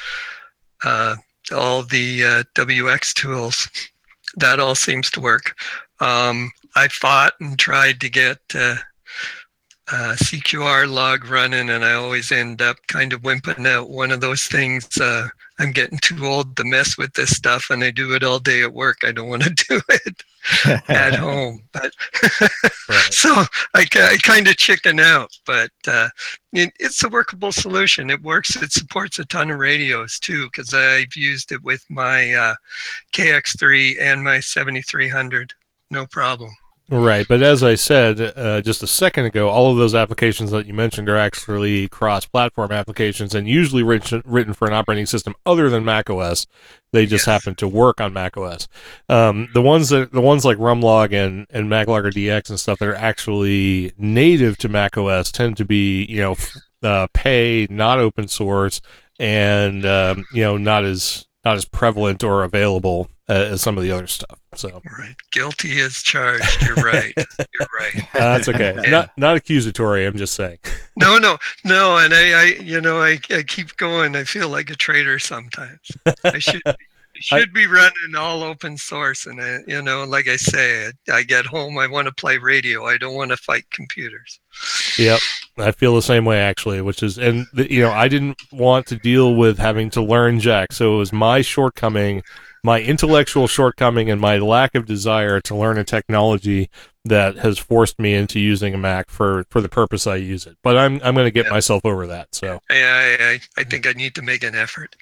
uh, all the uh, W X tools. That all seems to work. Um, I fought and tried to get uh, uh, C Q R log running, and I always end up kind of wimping out one of those things. Uh, I'm getting too old to mess with this stuff, and I do it all day at work. I don't want to do it at home. But Right. so I, I kind of chicken out, but uh, it, it's a workable solution. It works. It supports a ton of radios too, because I've used it with my uh, K X three and my seventy-three hundred. No problem. Right, but as I said uh, just a second ago, all of those applications that you mentioned are actually cross-platform applications, and usually written, written for an operating system other than macOS. They just Yes. happen to work on macOS. Um, the ones that the ones like Rumlog and and MacLogger D X and stuff that are actually native to macOS tend to be, you know, f- uh, pay, not open source, and um, you know, not as not as prevalent or available uh, as some of the other stuff. So Right. Guilty as charged. You're right. You're right. uh, that's okay. Not not accusatory. I'm just saying. No, no, no. And I, I you know, I, I keep going. I feel like a traitor sometimes. I should be, should be running all open source. And, I, you know, like I say, I, I get home, I want to play radio. I don't want to fight computers. Yep, I feel the same way actually. Which is, and the, you know, I didn't want to deal with having to learn Jack, so it was my shortcoming, my intellectual shortcoming, and my lack of desire to learn a technology that has forced me into using a Mac for, for the purpose I use it. But I'm I'm going to get Yeah. myself over that. So, I, I, I- I think I need to make an effort.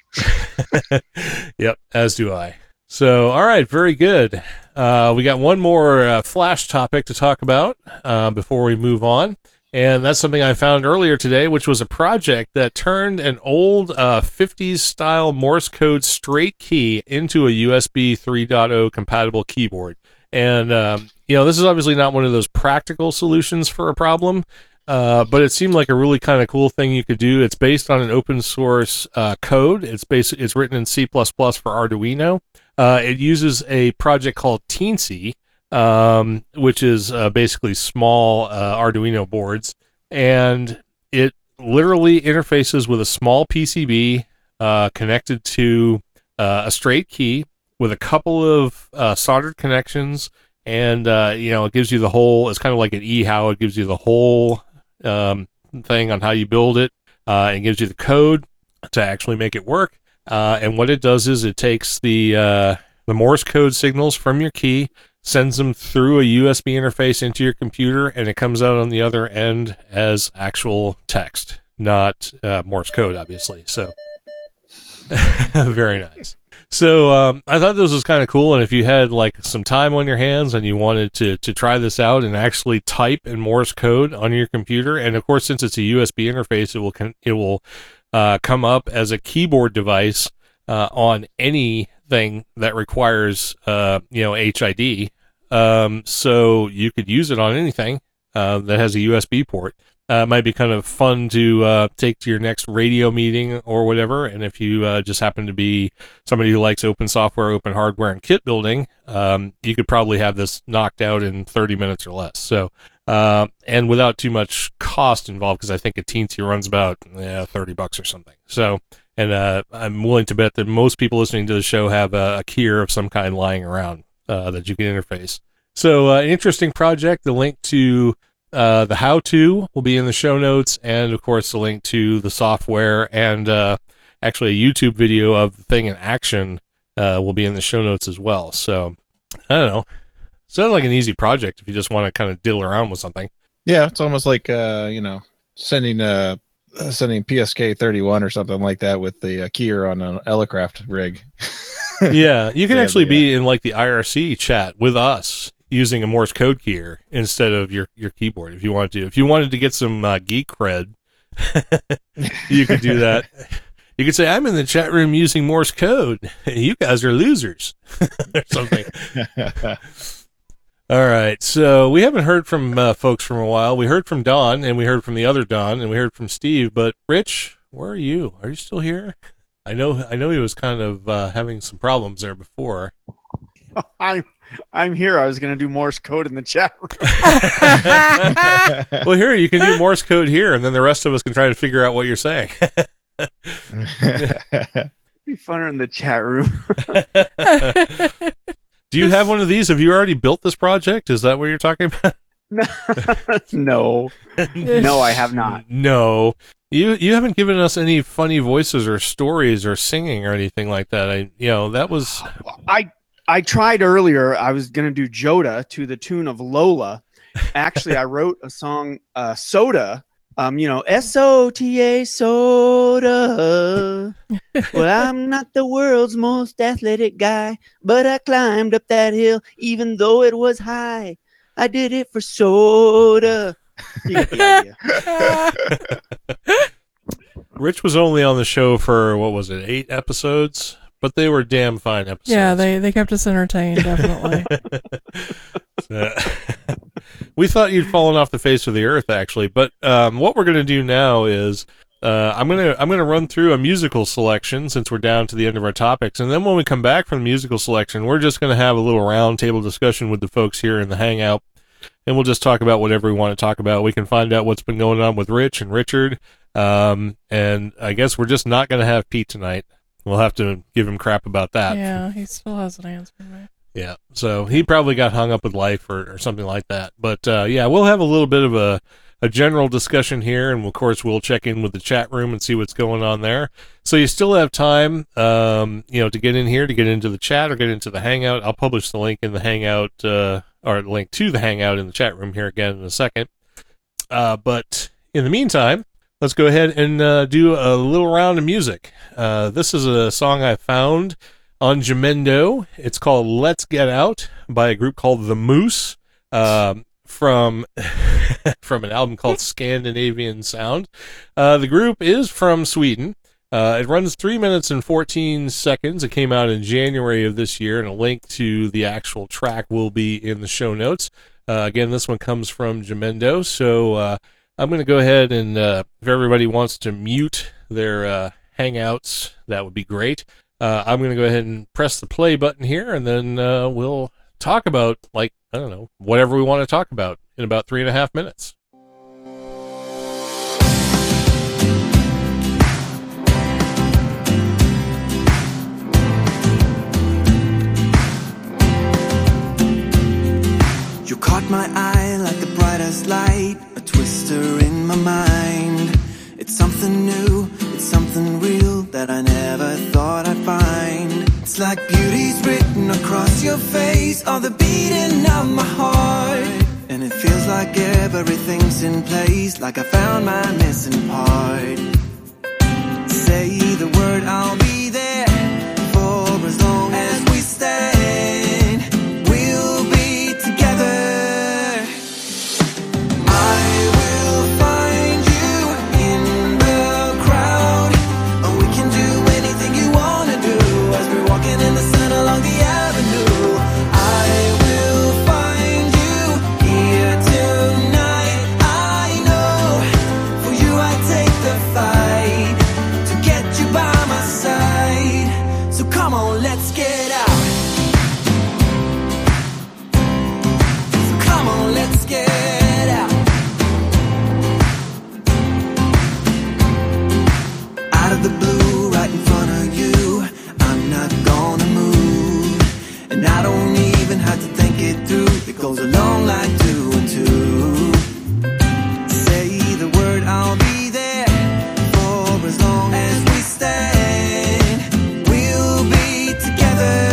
yep, as do I. So, all right, very good. Uh, we got one more uh, flash topic to talk about uh, before we move on. And that's something I found earlier today, which was a project that turned an old uh, fifties style Morse code straight key into a U S B three point oh compatible keyboard. And, um, you know, this is obviously not one of those practical solutions for a problem, uh, but it seemed like a really kind of cool thing you could do. It's based on an open source uh, code. It's based, it's written in C plus plus for Arduino. Uh, it uses a project called Teensy, um, which is uh, basically small uh, Arduino boards, and it literally interfaces with a small P C B uh, connected to uh, a straight key with a couple of uh, soldered connections, and uh, you know, it gives you the whole. It's kind of like an e-how. It gives you the whole um, thing on how you build it. Uh, it gives you the code to actually make it work. Uh, and what it does is it takes the uh, the Morse code signals from your key, sends them through a U S B interface into your computer, and it comes out on the other end as actual text, not uh, Morse code, obviously. So, very nice. So um, I thought this was kind of cool, and if you had like some time on your hands and you wanted to to try this out and actually type in Morse code on your computer, and of course, since it's a U S B interface, it will con- it will uh, come up as a keyboard device uh, on anything thing that requires, uh, you know, H I D. Um, so you could use it on anything uh, that has a U S B port. Uh, it might be kind of fun to uh, take to your next radio meeting or whatever. And if you uh, just happen to be somebody who likes open software, open hardware, and kit building, um, you could probably have this knocked out in thirty minutes or less. So, uh, and without too much cost involved, because I think a Teensy runs about yeah, thirty bucks or something. So, and uh, I'm willing to bet that most people listening to the show have a, a keyer of some kind lying around uh, that you can interface. So, uh, interesting project. The link to Uh, the how-to will be in the show notes, and of course the link to the software and uh, actually a YouTube video of the thing in action uh, will be in the show notes as well. So, I don't know. Sounds like an easy project if you just want to kind of diddle around with something. Yeah, it's almost like, uh, you know, sending uh, sending P S K thirty-one or something like that with the uh, keyer on an Elecraft rig. Yeah, you can Yeah, actually yeah. be in like the I R C chat with us using a Morse code keyer instead of your, your keyboard if you wanted to. If you wanted to get some uh, geek cred, you could do that. You could say, I'm in the chat room using Morse code. You guys are losers or something. All right. So we haven't heard from uh, folks from a while. We heard from Don, and we heard from the other Don, and we heard from Steve. But Rich, where are you? Are you still here? I know I know he was kind of uh, having some problems there before. I'm I'm here. I was going to do Morse code in the chat room. Well, here, you can do Morse code here, and then the rest of us can try to figure out what you're saying. It'd be funner in the chat room. Do you have one of these? Have you already built this project? Is that what you're talking about? No. No, I have not. No. You you haven't given us any funny voices or stories or singing or anything like that. I you know, that was I I tried earlier. I was going to do Joda to the tune of Lola. Actually, I wrote a song, uh, Soda. Um, you know, S O T A, Soda. Well, I'm not the world's most athletic guy, but I climbed up that hill even though it was high. I did it for soda. You get the idea. Rich was only on the show for, what was it, eight episodes? But they were damn fine episodes. Yeah, they, they kept us entertained, definitely. Uh, we thought you'd fallen off the face of the earth, actually. But um, what we're going to do now is uh, I'm going to I'm going to run through a musical selection since we're down to the end of our topics, and then when we come back from the musical selection, we're just going to have a little round table discussion with the folks here in the Hangout, and we'll just talk about whatever we want to talk about. We can find out what's been going on with Rich and Richard, um, and I guess we're just not going to have Pete tonight. We'll have to give him crap about that. Yeah, he still hasn't answered me. Yeah, so he probably got hung up with life or, or something like that. But uh, yeah, we'll have a little bit of a, a general discussion here, and of course we'll check in with the chat room and see what's going on there. So you still have time, um, you know, to get in here, to get into the chat or get into the Hangout. I'll publish the link in the Hangout, uh, or link to the Hangout in the chat room here again in a second. Uh, but in the meantime, let's go ahead and uh, do a little round of music. Uh, this is a song I found on Jamendo. It's called Let's Get Out by a group called The Moose, um, from from an album called Scandinavian Sound. Uh, the group is from Sweden. Uh, it runs three minutes and fourteen seconds. It came out in January of this year, and a link to the actual track will be in the show notes. Uh, again, this one comes from Jamendo, so uh, I'm going to go ahead and uh, if everybody wants to mute their uh, Hangouts, that would be great. Uh, I'm going to go ahead and press the play button here, and then uh, we'll talk about, like, I don't know, whatever we want to talk about in about three and a half minutes. You caught my eye like the brightest light, a twister in my mind. It's something new, it's something real that I never thought I'd find. It's like beauty's written across your face, or the beating of my heart. And it feels like everything's in place, like I found my missing part. Say the word, I'll be there for as long as we stand. We'll be together. I will find you in the crowd. Oh, we can do anything you wanna do as we're walking in the sun. goes along like two and two. Say the word, I'll be there for as long as we stand. We'll be together.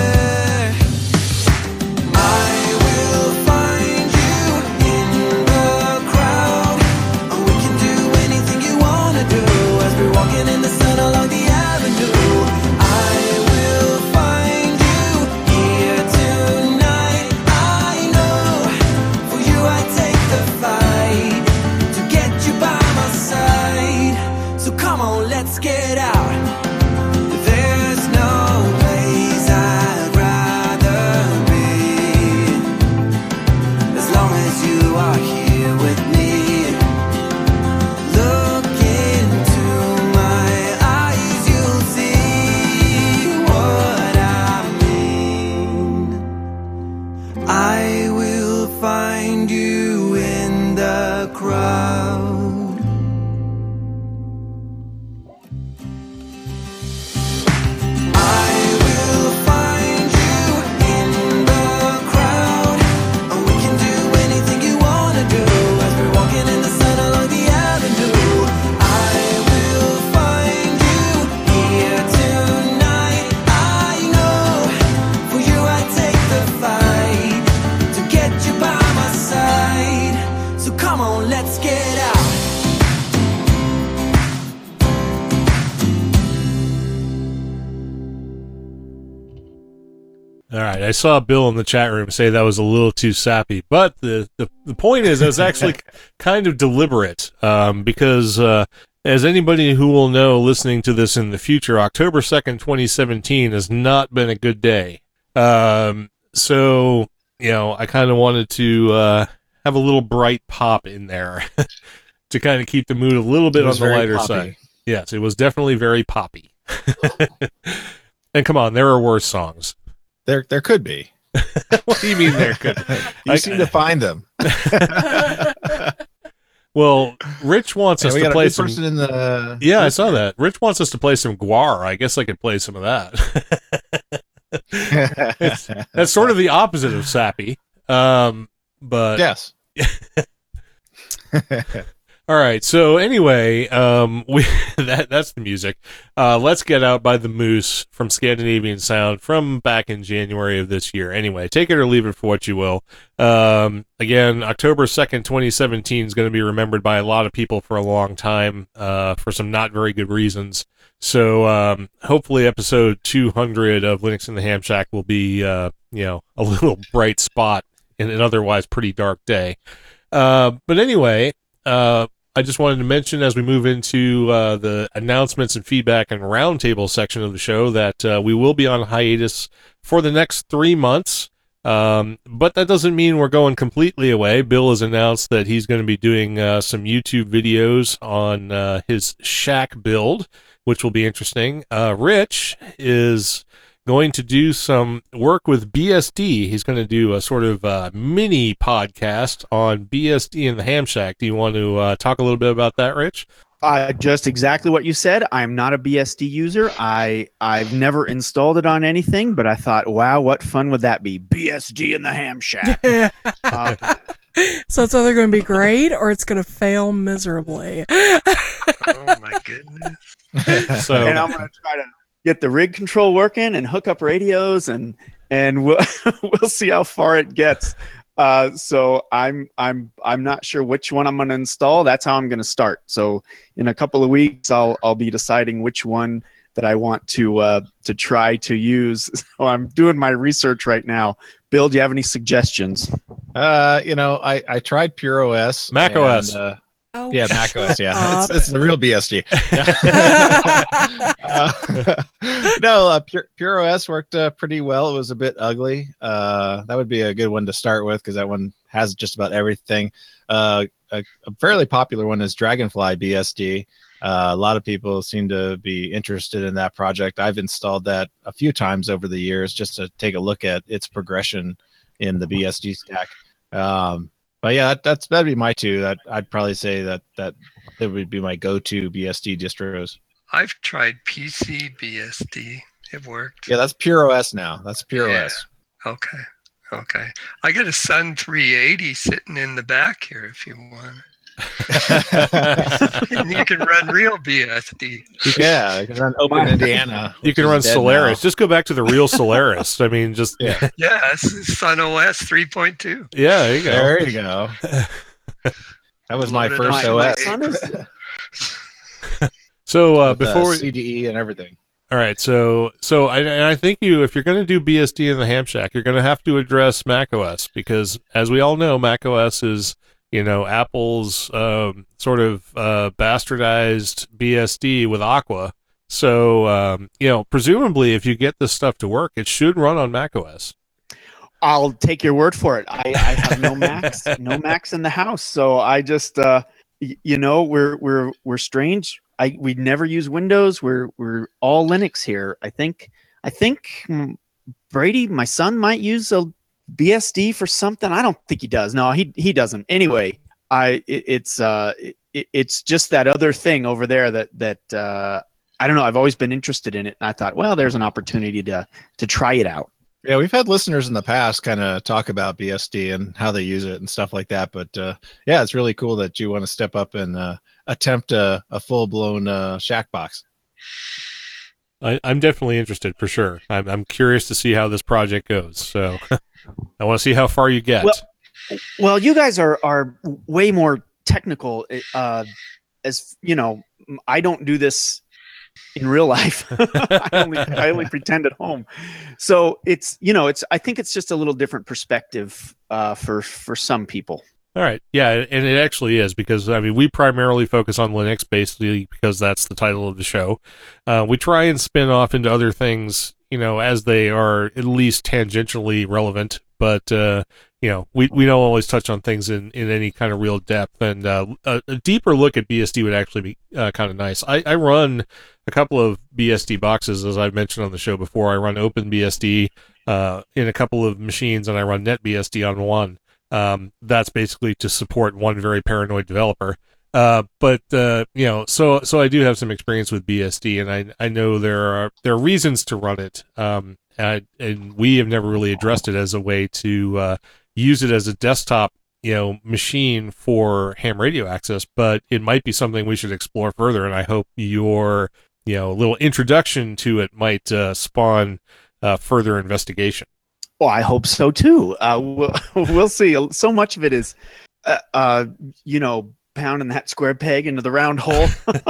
I will find you in the crowd. Oh, we can do anything you wanna do as we're walking in the sun along the avenue. I will find you here tonight. I know for you I take the fight to get you by my side. So come on, let's get out. There's no place I'd rather be as long as you are here with me. Look into my eyes, you'll see what I mean. I will find you in the crowd. I will find you in the crowd. Oh, we can do anything you wanna do as we're walking in the sun along the avenue. I will find you here tonight. I know for you I take the fight to get you by my side. So come on, let's get out. All right, I saw Bill in the chat room say that was a little too sappy, but the the, the point is, it's actually kind of deliberate, um, because uh, as anybody who will know listening to this in the future, October second, twenty seventeen has not been a good day. Um, so, you know, I kind of wanted to uh, have a little bright pop in there to kind of keep the mood a little bit It on was the very lighter poppy. side. Yes, it was definitely very poppy. And come on, there are worse songs. There, there could be. What do you mean there could? You I- seem to find them. Well, Rich wants And us we to got a play good some. person in the. Yeah, I saw that. Rich wants us to play some Guar. I guess I could play some of that. It's- that's sort of the opposite of sappy. Um, but Yes. all right. So anyway, um, we that that's the music. Uh, Let's Get Out by the Moose from Scandinavian Sound from back in January of this year. Anyway, take it or leave it for what you will. Um, again, October second, twenty seventeen is going to be remembered by a lot of people for a long time, uh, for some not very good reasons. So, um, hopefully episode two hundred of Linux in the Ham Shack will be, uh, you know, a little bright spot in an otherwise pretty dark day. Uh, but anyway, uh, I just wanted to mention as we move into uh, the announcements and feedback and roundtable section of the show that uh, we will be on hiatus for the next three months. Um, but that doesn't mean we're going completely away. Bill has announced that he's going to be doing uh, some YouTube videos on uh, his Shack build, which will be interesting. Uh, Rich is going to do some work with B S D. He's going to do a sort of uh, mini podcast on B S D and the Ham Shack. Do you want to uh, talk a little bit about that, Rich? Uh, just exactly what you said. I'm not a B S D user. I I've never installed it on anything, but I thought, wow, what fun would that be? B S D in the Ham Shack. uh, So it's either going to be great or it's going to fail miserably. Oh my goodness. So, and I'm going to try to get the rig control working and hook up radios, and and we'll we'll see how far it gets. Uh, so I'm I'm I'm not sure which one I'm going to install. That's how I'm going to start. So in a couple of weeks, I'll I'll be deciding which one that I want to uh, to try to use. So I'm doing my research right now. Bill, do you have any suggestions? Uh, you know, I I tried Pure O S, Mac O S. and, uh, Oh, yeah, Mac O S. Yeah, Stop. it's, it's the real B S D. uh, no, uh, Pure, Pure O S worked uh, pretty well. It was a bit ugly. Uh, that would be a good one to start with because that one has just about everything. Uh, a, a fairly popular one is Dragonfly B S D. Uh, a lot of people seem to be interested in that project. I've installed that a few times over the years just to take a look at its progression in the B S D stack. Um, but yeah, that, that's that'd be my two. That I'd probably say that that that would be my go-to B S D distros. I've tried P C B S D. It worked. Yeah, that's Pure O S now. That's Pure Yeah. O S. Okay. Okay. I got a Sun three eighty sitting in the back here if you want. And you can run real B S D. Yeah, you can run Open Indiana. You can run Solaris. Now. Just go back to the real Solaris. I mean, just yeah, yeah, it's Sun O S three point two. Yeah, there you go. There you go. That was my first O S. So uh, before C D E and everything. All right, so so I, and I think you, if you're going to do B S D in the Ham Shack, you're going to have to address macOS because, as we all know, macOS is, you know, Apple's um, sort of uh, bastardized B S D with Aqua. So, um, you know, presumably, if you get this stuff to work, it should run on macOS. I'll take your word for it. I, I have no Macs, no Macs in the house, so I just, uh, y- you know, we're we're we're strange. I we never use Windows. We're we're all Linux here. I think I think mm, Brady, my son, might use a B S D for something. I don't think he does. No, he he doesn't. Anyway, I it, it's uh it, it's just that other thing over there that that uh, I don't know. I've always been interested in it, and I thought, well, there's an opportunity to to try it out. Yeah, we've had listeners in the past kind of talk about B S D and how they use it and stuff like that. But uh, yeah, it's really cool that you want to step up and uh, attempt a, a full-blown uh, Shack box. I, I'm definitely interested for sure. I'm, I'm curious to see how this project goes. So I want to see how far you get. Well, well you guys are are way more technical. Uh, as you know, I don't do this in real life. I only I only pretend at home. So it's, you know, it's I think it's just a little different perspective uh, for for some people. All right. Yeah, and it actually is because, I mean, we primarily focus on Linux basically because that's the title of the show. Uh, we try and spin off into other things, you know, as they are at least tangentially relevant. But, uh, you know, we, we don't always touch on things in, in any kind of real depth. And uh, a, a deeper look at B S D would actually be uh, kind of nice. I, I run a couple of B S D boxes, as I've mentioned on the show before. I run OpenBSD uh, in a couple of machines, and I run NetBSD on one. Um, that's basically to support one very paranoid developer. Uh, but, uh, you know, so, so I do have some experience with B S D, and I, I know there are, there are reasons to run it. Um, and, and we have never really addressed it as a way to, uh, use it as a desktop, you know, machine for ham radio access, but it might be something we should explore further. And I hope your, you know, little introduction to it might, uh, spawn, uh, further investigation. Well, I hope so too. Uh, we'll, we'll see. So much of it is, uh, uh, you know, pounding that square peg into the round hole.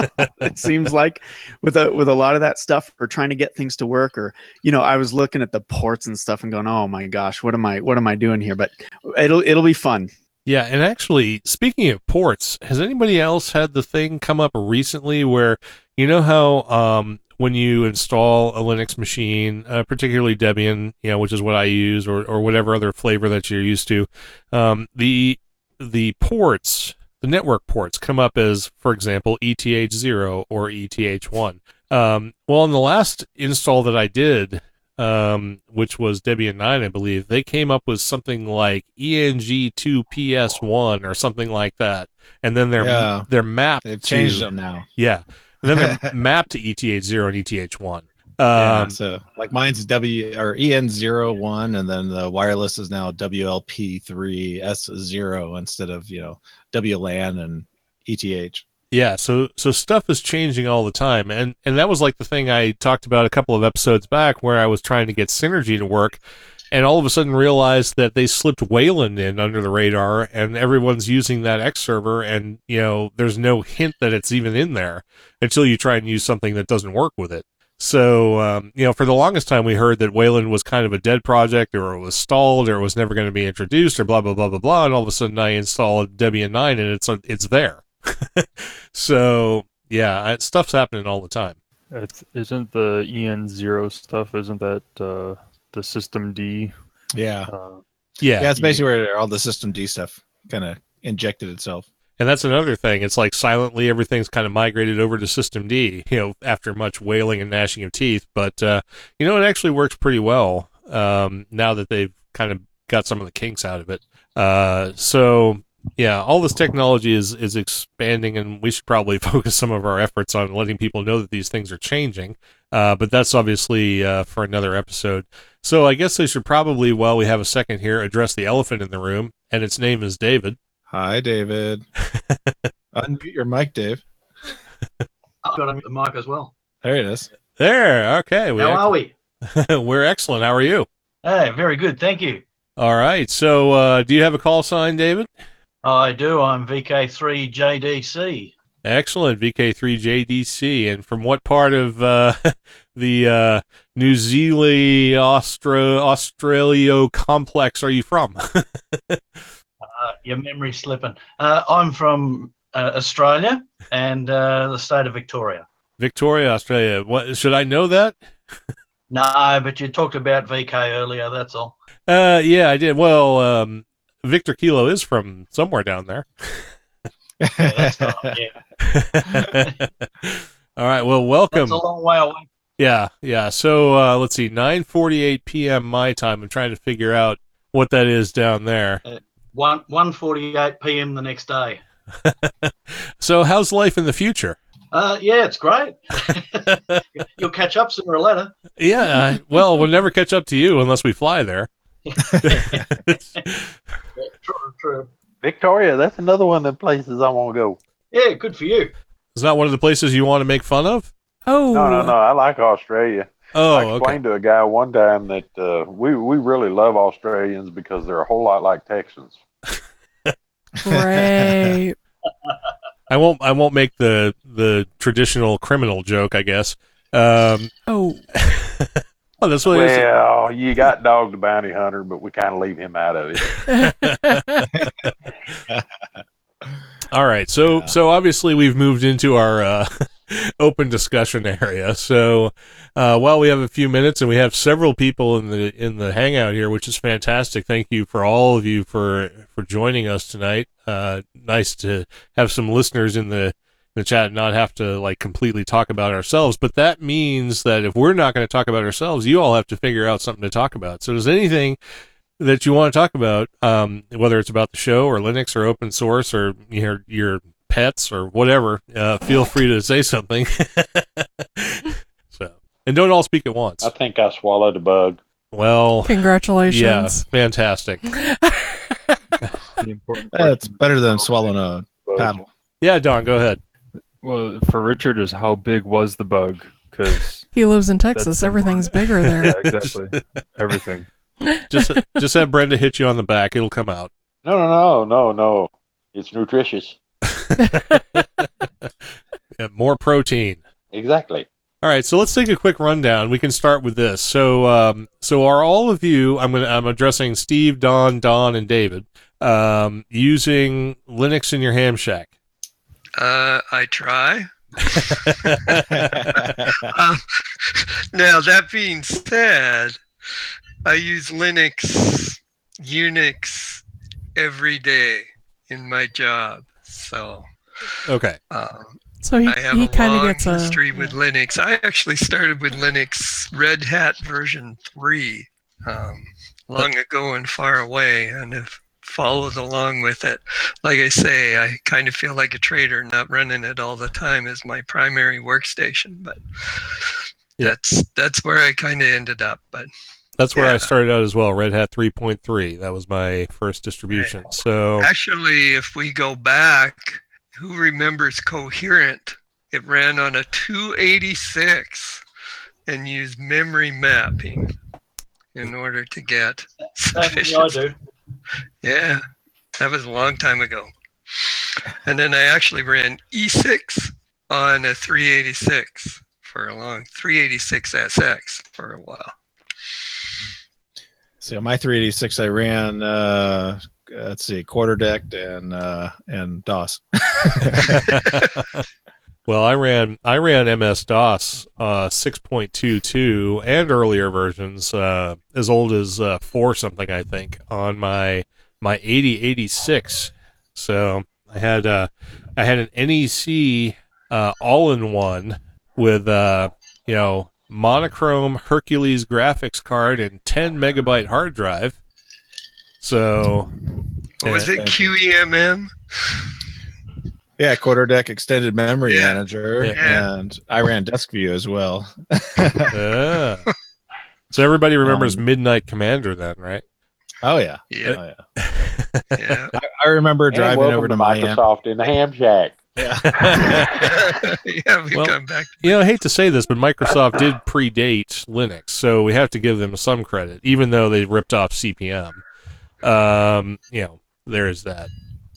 It seems like with a with a lot of that stuff, or trying to get things to work, or you know, I was looking at the ports and stuff and going, "Oh my gosh, what am I what am I doing here?" But it'll it'll be fun. Yeah, and actually, speaking of ports, has anybody else had the thing come up recently where you know how um. when you install a Linux machine, uh, particularly Debian, you know, which is what I use, or, or whatever other flavor that you're used to, um, the the ports, the network ports, come up as, for example, E T H zero or E T H one. Um, well, in the last install that I did, um, which was Debian nine, I believe, they came up with something like E N G two P S one or something like that, and then they're yeah. they're mapped. They've changed to, them now. Yeah. And then they're mapped to E T H zero and E T H one. Um, yeah, so like mine's W or E N zero one, and then the wireless is now W L P three S zero instead of, you know, W LAN and E T H. Yeah, so so stuff is changing all the time, and and that was like the thing I talked about a couple of episodes back, where I was trying to get Synergy to work, and all of a sudden realized that they slipped Wayland in under the radar, and everyone's using that X server, and you know there's no hint that it's even in there until you try and use something that doesn't work with it. So um, you know, for the longest time we heard that Wayland was kind of a dead project, or it was stalled, or it was never going to be introduced, or blah blah blah blah blah. And all of a sudden I installed Debian nine, and it's it's there. So yeah, stuff's happening all the time. It's, isn't the E N zero stuff? Isn't that uh, the System D? Yeah. Uh, yeah. Yeah, it's basically where all the System D stuff kind of injected itself. And that's another thing. It's like silently everything's kind of migrated over to System D, you know, after much wailing and gnashing of teeth. But, uh, you know, it actually works pretty well um, now that they've kind of got some of the kinks out of it. Uh, so, Yeah, all this technology is is expanding, and we should probably focus some of our efforts on letting people know that these things are changing. Uh, but that's obviously uh, for another episode. So I guess I should probably, while we have a second here, address the elephant in the room, and its name is David. Hi, David. Unmute your mic, Dave. I've got a mic as well. There it is. There. Okay. How are we? We're excellent. How are you? Hey, very good. Thank you. All right. So, uh, do you have a call sign, David? I do. I'm V K three J D C. Excellent. V K three J D C. And from what part of uh, the uh, New Zealand Austro Australio complex are you from? uh, your memory's slipping. Uh, I'm from uh, Australia and uh, the state of Victoria. Victoria, Australia. What should I know that? No, but you talked about V K earlier. That's all. Uh, yeah, I did. Well, um, Victor Kilo is from somewhere down there. Yeah, that's not, yeah. All right. Well, welcome. That's a long way away. Yeah, yeah. So uh, let's see, nine forty-eight p.m. my time. I'm trying to figure out what that is down there. Uh, one one forty-eight p.m. the next day. So, how's life in the future? Uh, yeah, it's great. You'll catch up sooner or later. Yeah. Uh, well, we'll never catch up to you unless we fly there. Yeah, true, true. Victoria, that's another one of the places I want to go. Yeah, good for you. Is that one of the places you want to make fun of? Oh. No, no, no. I like Australia. Oh, I explained to a guy one time that uh, we, we really love Australians because they're a whole lot like Texans. Great. I won't. I won't make the the traditional criminal joke. I guess. Um, oh. Oh, that's what it is. Well, you got Dog the Bounty Hunter, but we kind of leave him out of it. All right. So, so obviously we've moved into our uh, open discussion area. So, uh, while we have a few minutes and we have several people in the in the hangout here, which is fantastic. Thank you for all of you for for joining us tonight. Uh, nice to have some listeners in the the chat and not have to like completely talk about ourselves, but that means that if we're not going to talk about ourselves, you all have to figure out something to talk about. So does anything that you want to talk about, um, whether it's about the show or Linux or open source or your your pets or whatever, uh, feel free to say something. So, and don't all speak at once. I think I swallowed a bug. Well, congratulations. Yeah, fantastic. That's better than swallowing a paddle. Yeah, Don, go ahead. Well, for Richard, is how big was the bug? Because he lives in Texas. Everything's bigger there. Yeah, exactly. Everything. Just, just have Brenda hit you on the back. It'll come out. No, no, no, no, no. It's nutritious. Yeah, more protein. Exactly. All right, so let's take a quick rundown. We can start with this. So, um, so are all of you? I'm gonna, I'm addressing Steve, Don, Don, and David. Um, using Linux in your ham shack. Uh, I try. um, now, that being said, I use Linux, Unix every day in my job. So, okay. Um, so he, I have he a kind of long gets a history with Linux. I actually started with Linux Red Hat version three um, long ago and far away, and have followed along with it. Like I say, I kind of feel like a trader not running it all the time as my primary workstation, but yeah. that's that's where I kind of ended up. But that's where yeah. I started out as well. Red Hat three point three. That was my first distribution. So actually, if we go back, who remembers Coherent? It ran on a two eighty-six and used memory mapping in order to get sufficient. I do. Yeah, that was a long time ago. And then I actually ran E six on a three eighty-six for a long three eighty-six S X for a while. So on my three eighty-six, I ran uh, let's see, quarter decked and uh, and DOS. Well, I ran I ran M S DOS uh, six point two two and earlier versions, uh, as old as uh, four something, I think, on my my eighty eighty-six. So I had uh, I had an N E C uh, all-in-one with uh, you know monochrome Hercules graphics card and ten megabyte hard drive. So What was it? Q E M M? Yeah, Quarterdeck Extended Memory Yeah. Manager, Yeah. and I ran DeskView as well. Yeah. So everybody remembers Um, Midnight Commander then, right? Oh yeah, Yeah. oh, yeah. Yeah. I, I remember And driving welcome over to to Miami. Microsoft in the ham shack. Yeah. Yeah, we Well, come back. You know, I hate to say this, but Microsoft did predate Linux, so we have to give them some credit, even though they ripped off C P M. Um, you know, there is that.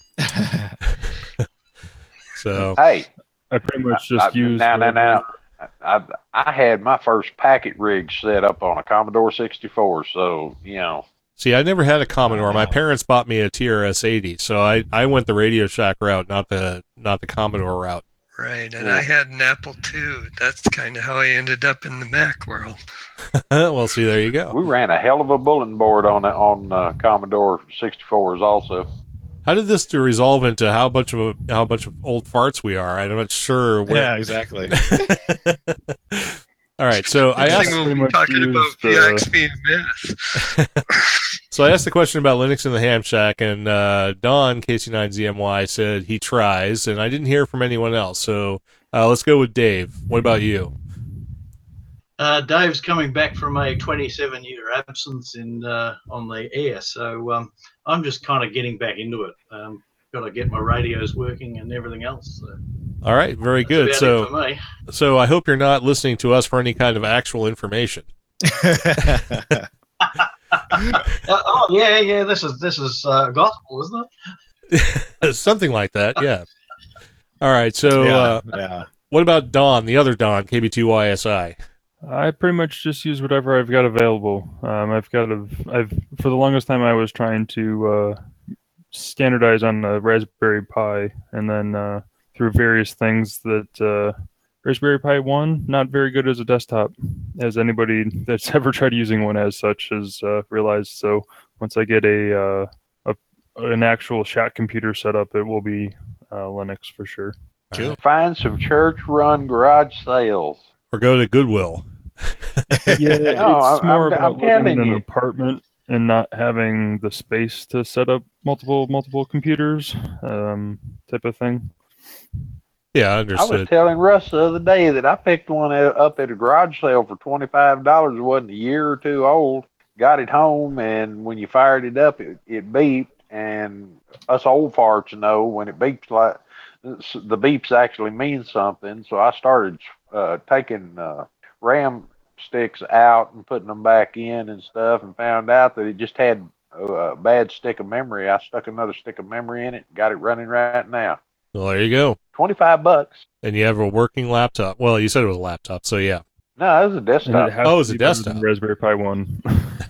So Hey, I pretty much just I, use now, now, whatever- now. I, I had my first packet rig set up on a Commodore sixty-four, so you know. see, I never had a Commodore. My parents bought me a T R S eighty, so I, I went the Radio Shack route, not the not the Commodore route. Right, and I had an Apple two. That's kind of how I ended up in the Mac world. Well, see, there you go. We ran a hell of a bulletin board on on uh, Commodore sixty-fours also. How did this to resolve into how much of a, how much of old farts we are? I'm not sure. Where... Yeah, exactly. All right, so I Next asked. thing we'll pretty be much talking about used, uh, V X P and Myth. So I asked the question about Linux in the Ham Shack, and uh, Don K C nine Z M Y said he tries, and I didn't hear from anyone else. So uh, let's go with Dave. What about you? Uh, Dave's coming back from a twenty-seven year absence in uh, on the air, so um, I'm just kind of getting back into it. Um, got to get my radios working and everything else. So All right, very that's good. about it So, for me. so I hope you're not listening to us for any kind of actual information. Uh, oh yeah, yeah. This is this is uh, gospel, isn't it? Something like that, yeah. All right, so yeah, uh, yeah. what about Don, the other Don, K B two Y S I? I pretty much just use whatever I've got available. Um, I've got a, I've for the longest time I was trying to uh, standardize on the Raspberry Pi, and then uh, through various things that uh, Raspberry Pi one not very good as a desktop, as anybody that's ever tried using one as such has uh, realized. So once I get a, uh, a an actual shack computer set up, it will be uh, Linux for sure. Cool. Find some church-run garage sales. Or go to Goodwill. Yeah, No, it's I'm- more I'm- about I'm living in telling an you. apartment and not having the space to set up multiple multiple computers, um, type of thing. Yeah, I understood. was telling Russ the other day that I picked one up at a garage sale for twenty-five dollars. It wasn't a year or two old. Got it home, and when you fired it up, it, it beeped. And us old farts know when it beeps, like the beeps actually mean something. So I started uh, taking uh, RAM sticks out and putting them back in and stuff, and found out that it just had a, a bad stick of memory. I stuck another stick of memory in it, got it running right now. Well, there you go. twenty-five bucks. And you have a working laptop. Well, you said it was a laptop, so yeah. No, it was a And desktop. it has Oh, to it's a be better desktop. than Raspberry Pi one.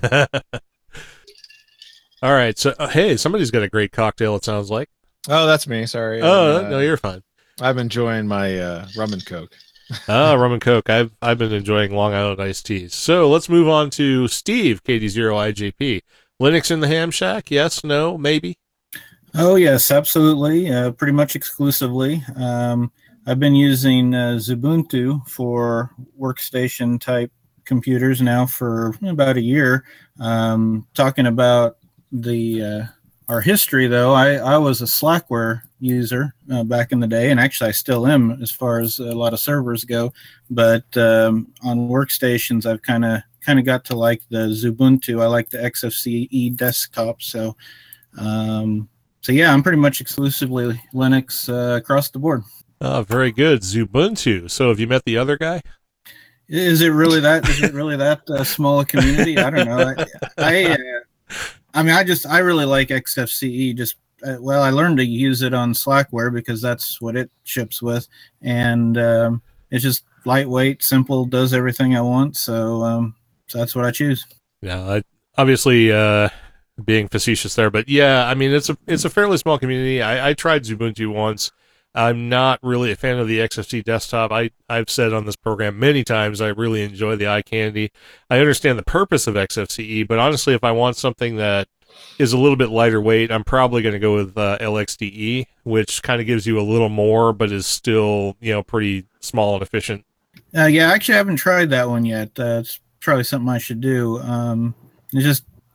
All right, so uh, hey, somebody's got a great cocktail. It sounds like. Oh, that's me. Sorry. Oh Uh, no, you're fine. I'm enjoying my uh, rum and coke. Ah, rum and coke. I've I've been enjoying Long Island iced teas. So let's move on to Steve, K D zero I J P. Linux in the Ham Shack? Yes, no, maybe. Oh yes, absolutely. Uh, pretty much exclusively. Um, I've been using uh, Ubuntu for workstation type computers now for about a year. Um, talking about the uh, our history, though, I, I was a Slackware user uh, back in the day, and actually I still am as far as a lot of servers go. But um, on workstations, I've kind of kind of got to like the Ubuntu. I like the X F C E desktop, so. Um, So yeah, I'm pretty much exclusively Linux uh, across the board. Oh, very good. Ubuntu. So have you met the other guy? Is it really that? Is it really that uh, small a community? I don't know. I, I, uh, I mean, I just I really like X F C E. Just uh, well, I learned to use it on Slackware because that's what it ships with, and um, it's just lightweight, simple, does everything I want. So, um, so that's what I choose. Yeah, I, obviously uh, being facetious there, but yeah, I mean it's a it's a fairly small community. I, I tried Ubuntu once. I'm not really a fan of the X F C desktop. I, I've said on this program many times I really enjoy the iCandy. I understand the purpose of X F C E, but honestly, if I want something that is a little bit lighter weight, I'm probably going to go with uh, L X D E, which kind of gives you a little more, but is still, you know, pretty small and efficient. Uh, yeah, actually, I haven't tried that one yet. Uh, it's probably something I should do. Um, it's just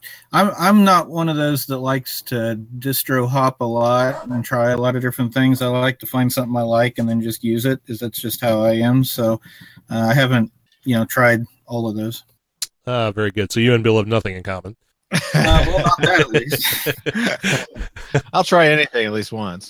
I'm I'm not one of those that likes to distro hop a lot and try a lot of different things. I like to find something I like and then just use it, because that's just how I am. So uh, I haven't, you know, tried all of those. Ah, very good. So you and Bill have nothing in common. Uh, well, not that at least. I'll try anything at least once.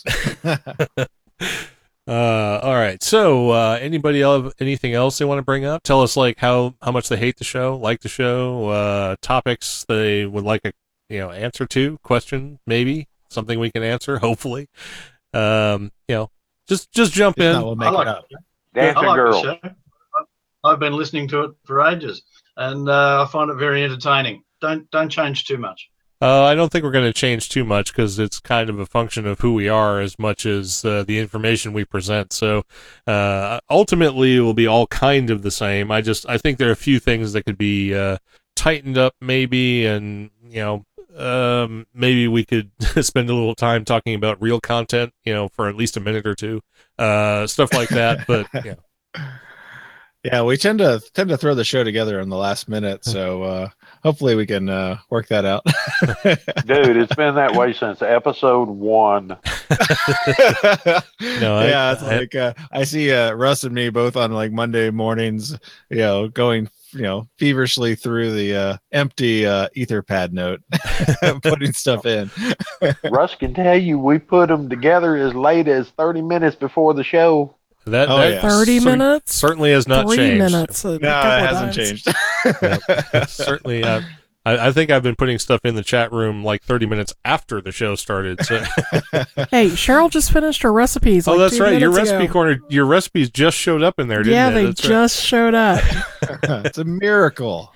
Uh, all right. So, uh, anybody else, anything else they want to bring up? Tell us like how, how much they hate the show, like the show, uh, topics they would like a, you know, answer to, question, maybe something we can answer, hopefully. Um, you know, just, just jump in. We'll make I like it up. it. Dancing I like girls. the show. I've been listening to it for ages, and uh, I find it very entertaining. Don't don't change too much. Uh, I don't think we're going to change too much because it's kind of a function of who we are as much as uh, the information we present. So uh, ultimately, it will be all kind of the same. I just I think there are a few things that could be uh, tightened up, maybe, and you know, um, maybe we could spend a little time talking about real content, you know, for at least a minute or two, uh, stuff like that. But yeah. Yeah, we tend to tend to throw the show together in the last minute, so uh, hopefully we can uh, work that out. Dude, it's been that way since episode one. No, I, yeah, it's I, like uh, I see uh, Russ and me both on like Monday mornings, you know, going, you know, feverishly through the uh, empty uh, Etherpad note, putting stuff in. Russ can tell you we put them together as late as thirty minutes before the show. That, Oh, that yeah. thirty cer- minutes? certainly has not Three changed. minutes. a No, couple it of hasn't times. changed. Yep. Certainly, uh, I, I think I've been putting stuff in the chat room like thirty minutes after the show started. So. Hey, Cheryl just finished her recipes. Oh, like that's two right. Your minutes recipe ago. corner, your recipes just showed up in there, didn't Yeah, they? they That's right. just showed up. It's a miracle.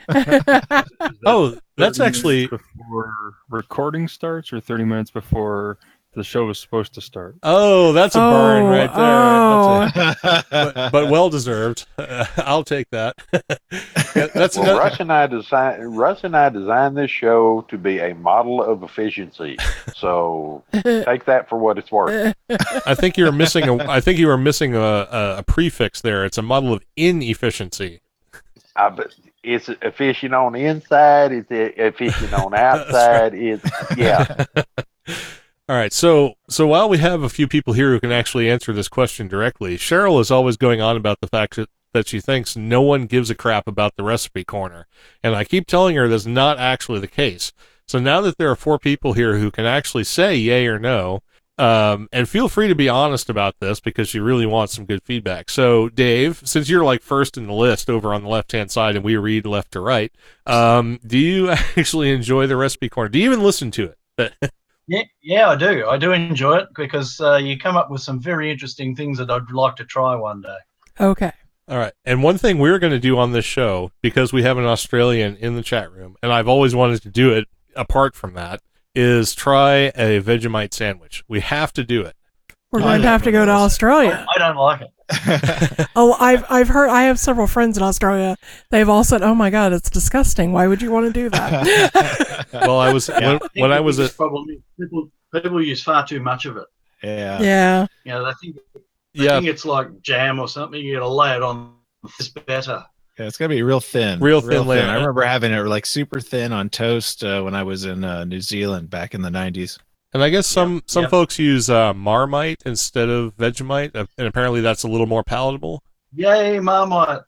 Oh, that's thirty actually. minutes before recording starts, or thirty minutes before the show was supposed to start. Oh, that's a burn Oh, right there. oh. That's a- but, but well deserved. Uh, I'll take that. Yeah, that's Well, another. Russ and I design Russ and I designed this show to be a model of efficiency. So take that for what it's worth. I think you're missing a. I think you are missing a, a, a prefix there. It's a model of inefficiency. I, bet it's efficient on the inside. It's efficient on the outside. It's yeah. All right, so so while we have a few people here who can actually answer this question directly, Cheryl is always going on about the fact that, that she thinks no one gives a crap about the recipe corner. And I keep telling her that's not actually the case. So now that there are four people here who can actually say yay or no, um, and feel free to be honest about this because she really wants some good feedback. So Dave, since you're like first in the list over on the left-hand side and we read left to right, um, do you actually enjoy the recipe corner? Do you even listen to it? Yeah, yeah, I do. I do enjoy it because uh, you come up with some very interesting things that I'd like to try one day. Okay. All right. And one thing we're going to do on this show, because we have an Australian in the chat room, and I've always wanted to do it apart from that, is try a Vegemite sandwich. We have to do it. We're I going to like have to go to those. Australia. I don't like it. Oh, I've I've heard. I have several friends in Australia. They've all said, "Oh my God, it's disgusting. Why would you want to do that?" Well, I was when, I think when the I was biggest at problem is people people use far too much of it. Yeah. Yeah. You know, they think they yeah think it's like jam or something. You got to lay it on this better. Yeah, it's gonna be real thin. Real thin layer. I remember having it like super thin on toast uh, when I was in uh, New Zealand back in the nineties. and I guess some some yeah. folks use uh, Marmite instead of Vegemite, uh, and apparently that's a little more palatable. Yay, Marmite!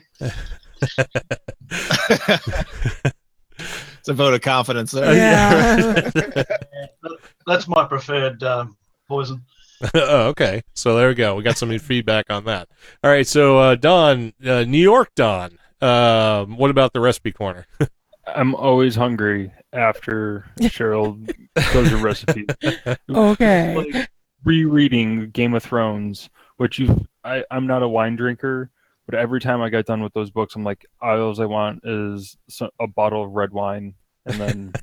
It's a vote of confidence there. Yeah. That's my preferred um, poison. Oh, okay. So there we go. We got some feedback on that. All right. So uh, Don, uh, New York Don, um, what about the recipe corner? I'm always hungry after Cheryl does her recipe. Okay. Like rereading Game of Thrones, which you, I, I'm not a wine drinker, but every time I get done with those books, I'm like, all I want is so- a bottle of red wine, and then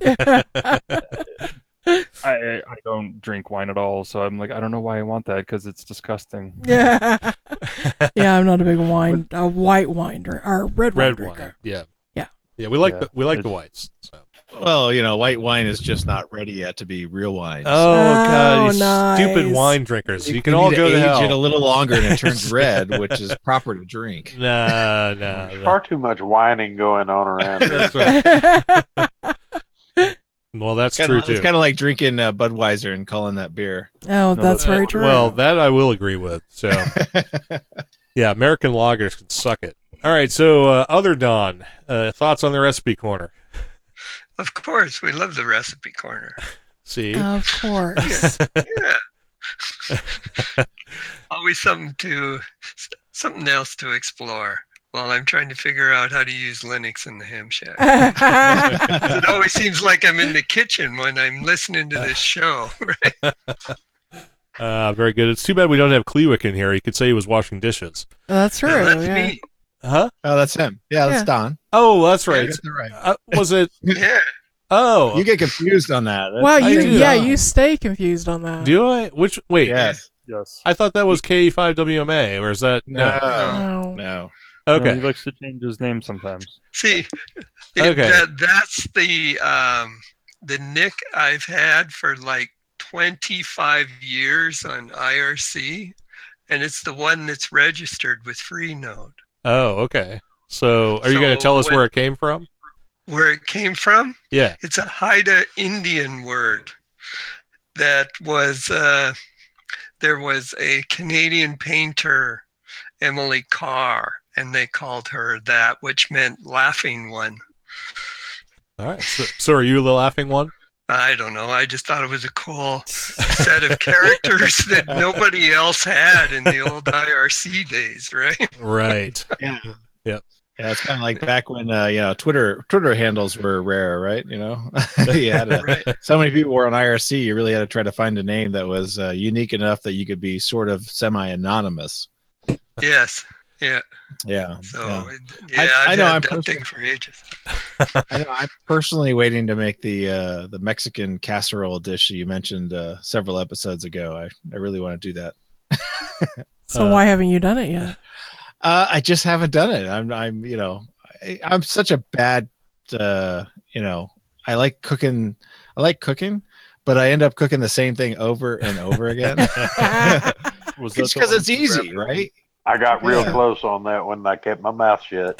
I I don't drink wine at all. So I'm like, I don't know why I want that because it's disgusting. Yeah. Yeah, I'm not a big wine, a white wine drinker, or red wine Red drinker. wine. Yeah. Yeah. Yeah. We like Yeah, the we like the it's- whites. So. Well, you know, white wine is just not ready yet to be real wine. Oh, God, you Oh, stupid nice. wine drinkers! You, You can need all to go to age hell. it a little longer and it turns red, which is proper to drink. Nah, nah. There's nah. far too much whining going on around here. That's right. Well, that's Kinda- true It's too. kind of like drinking uh, Budweiser and calling that beer. Oh, that's very true. Well, that I will agree with. So, yeah, American lagers can suck it. All right, so uh, other Don, uh, thoughts on the recipe corner? Of course, we love the recipe corner. See, Of course. Yeah. Always something to, something else to explore while I'm trying to figure out how to use Linux in the ham shack. It always seems like I'm in the kitchen when I'm listening to this show. Right? uh, very good. It's too bad we don't have Klewick in here. He could say he was washing dishes. That's true. That's yeah. me. Huh? Oh, that's him. Yeah, that's Yeah. Don. Oh, that's right. Yeah, that's right. Uh, was it? Yeah. Oh, You get confused on that. That's- Wow, I you do yeah, that. you stay confused on that. do I? Which? Wait. Yes. Yes. I thought that was K five W M A, or is that No. Oh. No. No, Okay. he likes to change his name sometimes. See, Okay. that, that's the um, the nick I've had for like twenty-five years on I R C, and it's the one that's registered with Freenode. Oh, okay. So, are you going to So tell us when- where it came from? Where it came from? Yeah. It's a Haida Indian word that was, uh, there was a Canadian painter, Emily Carr, and they called her that, which meant laughing one. All right. So, so are you the laughing one? I don't know. I just thought it was a cool set of characters that nobody else had in the old I R C days, right? Right. Yeah. Yep. Yeah, it's kind of like back when uh, you know Twitter Twitter handles were rare, right? You know, you had to, Right. so many people were on I R C. You really had to try to find a name that was uh, unique enough that you could be sort of semi-anonymous. Yes. Yeah. Yeah. So, yeah. it- yeah, I- I've I know, had I'm that personally- thing for ages. I know, I'm personally waiting to make the uh, the Mexican casserole dish that you mentioned uh, several episodes ago. I, I really want to do that. So Uh, why haven't you done it yet? Uh, I just haven't done it. I'm I'm you know I, I'm such a bad uh, you know I like cooking. I like cooking, but I end up cooking the same thing over and over again. Was It's because it's easy, right? I got real Yeah. close on that one. I kept my mouth shut.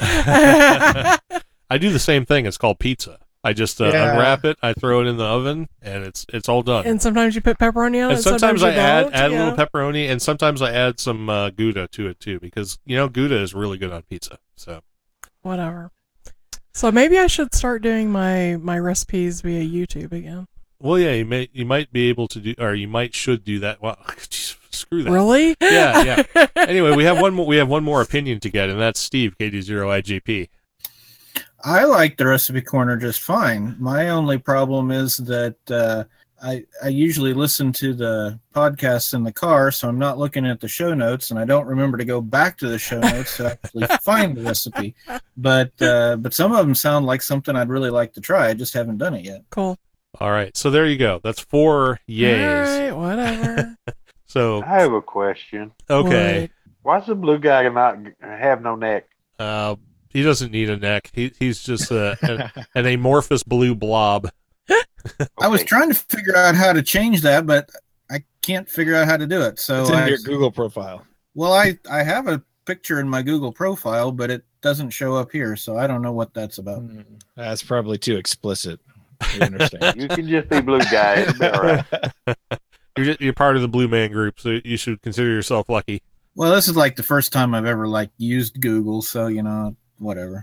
I do the same thing. It's called pizza. I just uh, Yeah. unwrap it, I throw it in the oven, and it's it's all done. And sometimes you put pepperoni on And it. sometimes, you I add don't, add yeah. a little pepperoni, and sometimes I add some uh, Gouda to it too, because you know Gouda is really good on pizza. So Whatever. So maybe I should start doing my my recipes via YouTube again. well, yeah, you may you might be able to do, or you might should do that. Well, geez, screw that. Really? Yeah, yeah. Anyway, we have one more, we have one more opinion to get, and that's Steve K D zero I G P. I like the recipe corner just fine. My only problem is that uh, I I usually listen to the podcasts in the car, so I'm not looking at the show notes, and I don't remember to go back to the show notes to actually find the recipe. But uh, but some of them sound like something I'd really like to try. I just haven't done it yet. Cool. All right, so there you go. That's four yays. All right, whatever. So I have a question. okay, Why's the blue guy not have no neck? uh, he doesn't need a neck. He he's just a, an, an amorphous blue blob. I was Okay. trying to figure out how to change that, but I can't figure out how to do it. So It's in I, your Google profile. well, I I have a picture in my Google profile, but it doesn't show up here, so I don't know what that's about. Hmm. That's probably too explicit. You understand? You can just be blue guy. It'll be all right. You're just, you're part of the Blue Man Group, so you should consider yourself lucky. Well, this is like the first time I've ever like used Google, so you know, whatever.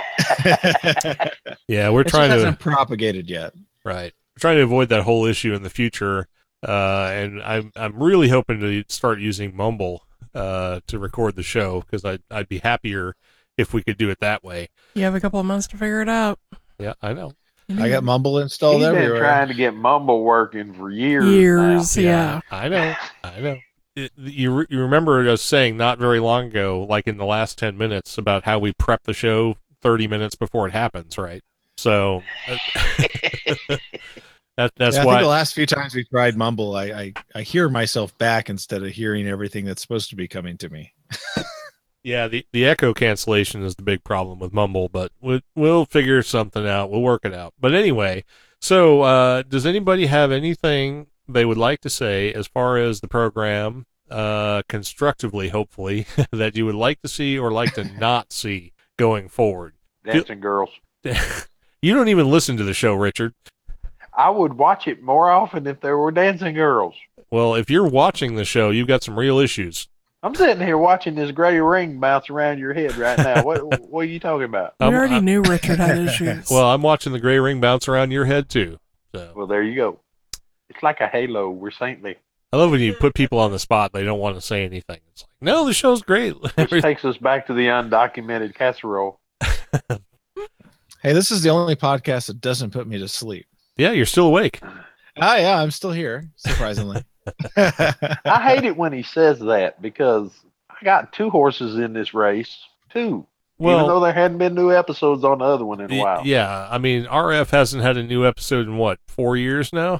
Yeah, we're It just trying to hasn't propagated yet. right. We're trying to avoid that whole issue in the future, uh, and I'm I'm really hoping to start using Mumble uh, to record the show because I'd I'd be happier if we could do it that way. You have a couple of months to figure it out. Yeah, I know. I got Mumble installed He's been everywhere. trying to get Mumble working for years. Years, now. yeah. I know. I know. It, you re- you remember us saying not very long ago, like in the last ten minutes, about how we prep the show thirty minutes before it happens, right? So uh, that that's Yeah, I why. think the last few times we tried Mumble, I, I I hear myself back instead of hearing everything that's supposed to be coming to me. Yeah, the, the echo cancellation is the big problem with Mumble, but we'll, we'll figure something out. We'll work it out. But anyway, so uh, does anybody have anything they would like to say as far as the program, uh, constructively, hopefully, that you would like to see or like to not see going forward? Dancing girls. You don't even listen to the show, Richard. I would watch it more often if there were dancing girls. Well, if you're watching the show, you've got some real issues. I'm sitting here watching this gray ring bounce around your head right now. What what are you talking about? We I'm- already I- knew Richard had issues. Well, I'm watching the gray ring bounce around your head too. So Well, there you go. It's like a halo. We're saintly. I love when you put people on the spot. They don't want to say anything. It's like, no, the show's great. Which takes us back to the undocumented casserole. Hey, this is the only podcast that doesn't put me to sleep. Yeah, you're still awake. Ah, yeah, I'm still here, surprisingly. I hate it when he says that because I got two horses in this race. Two. Well- Even though there hadn't been new episodes on the other one in a Y- while. Yeah, I mean, R F hasn't had a new episode in what, four years now?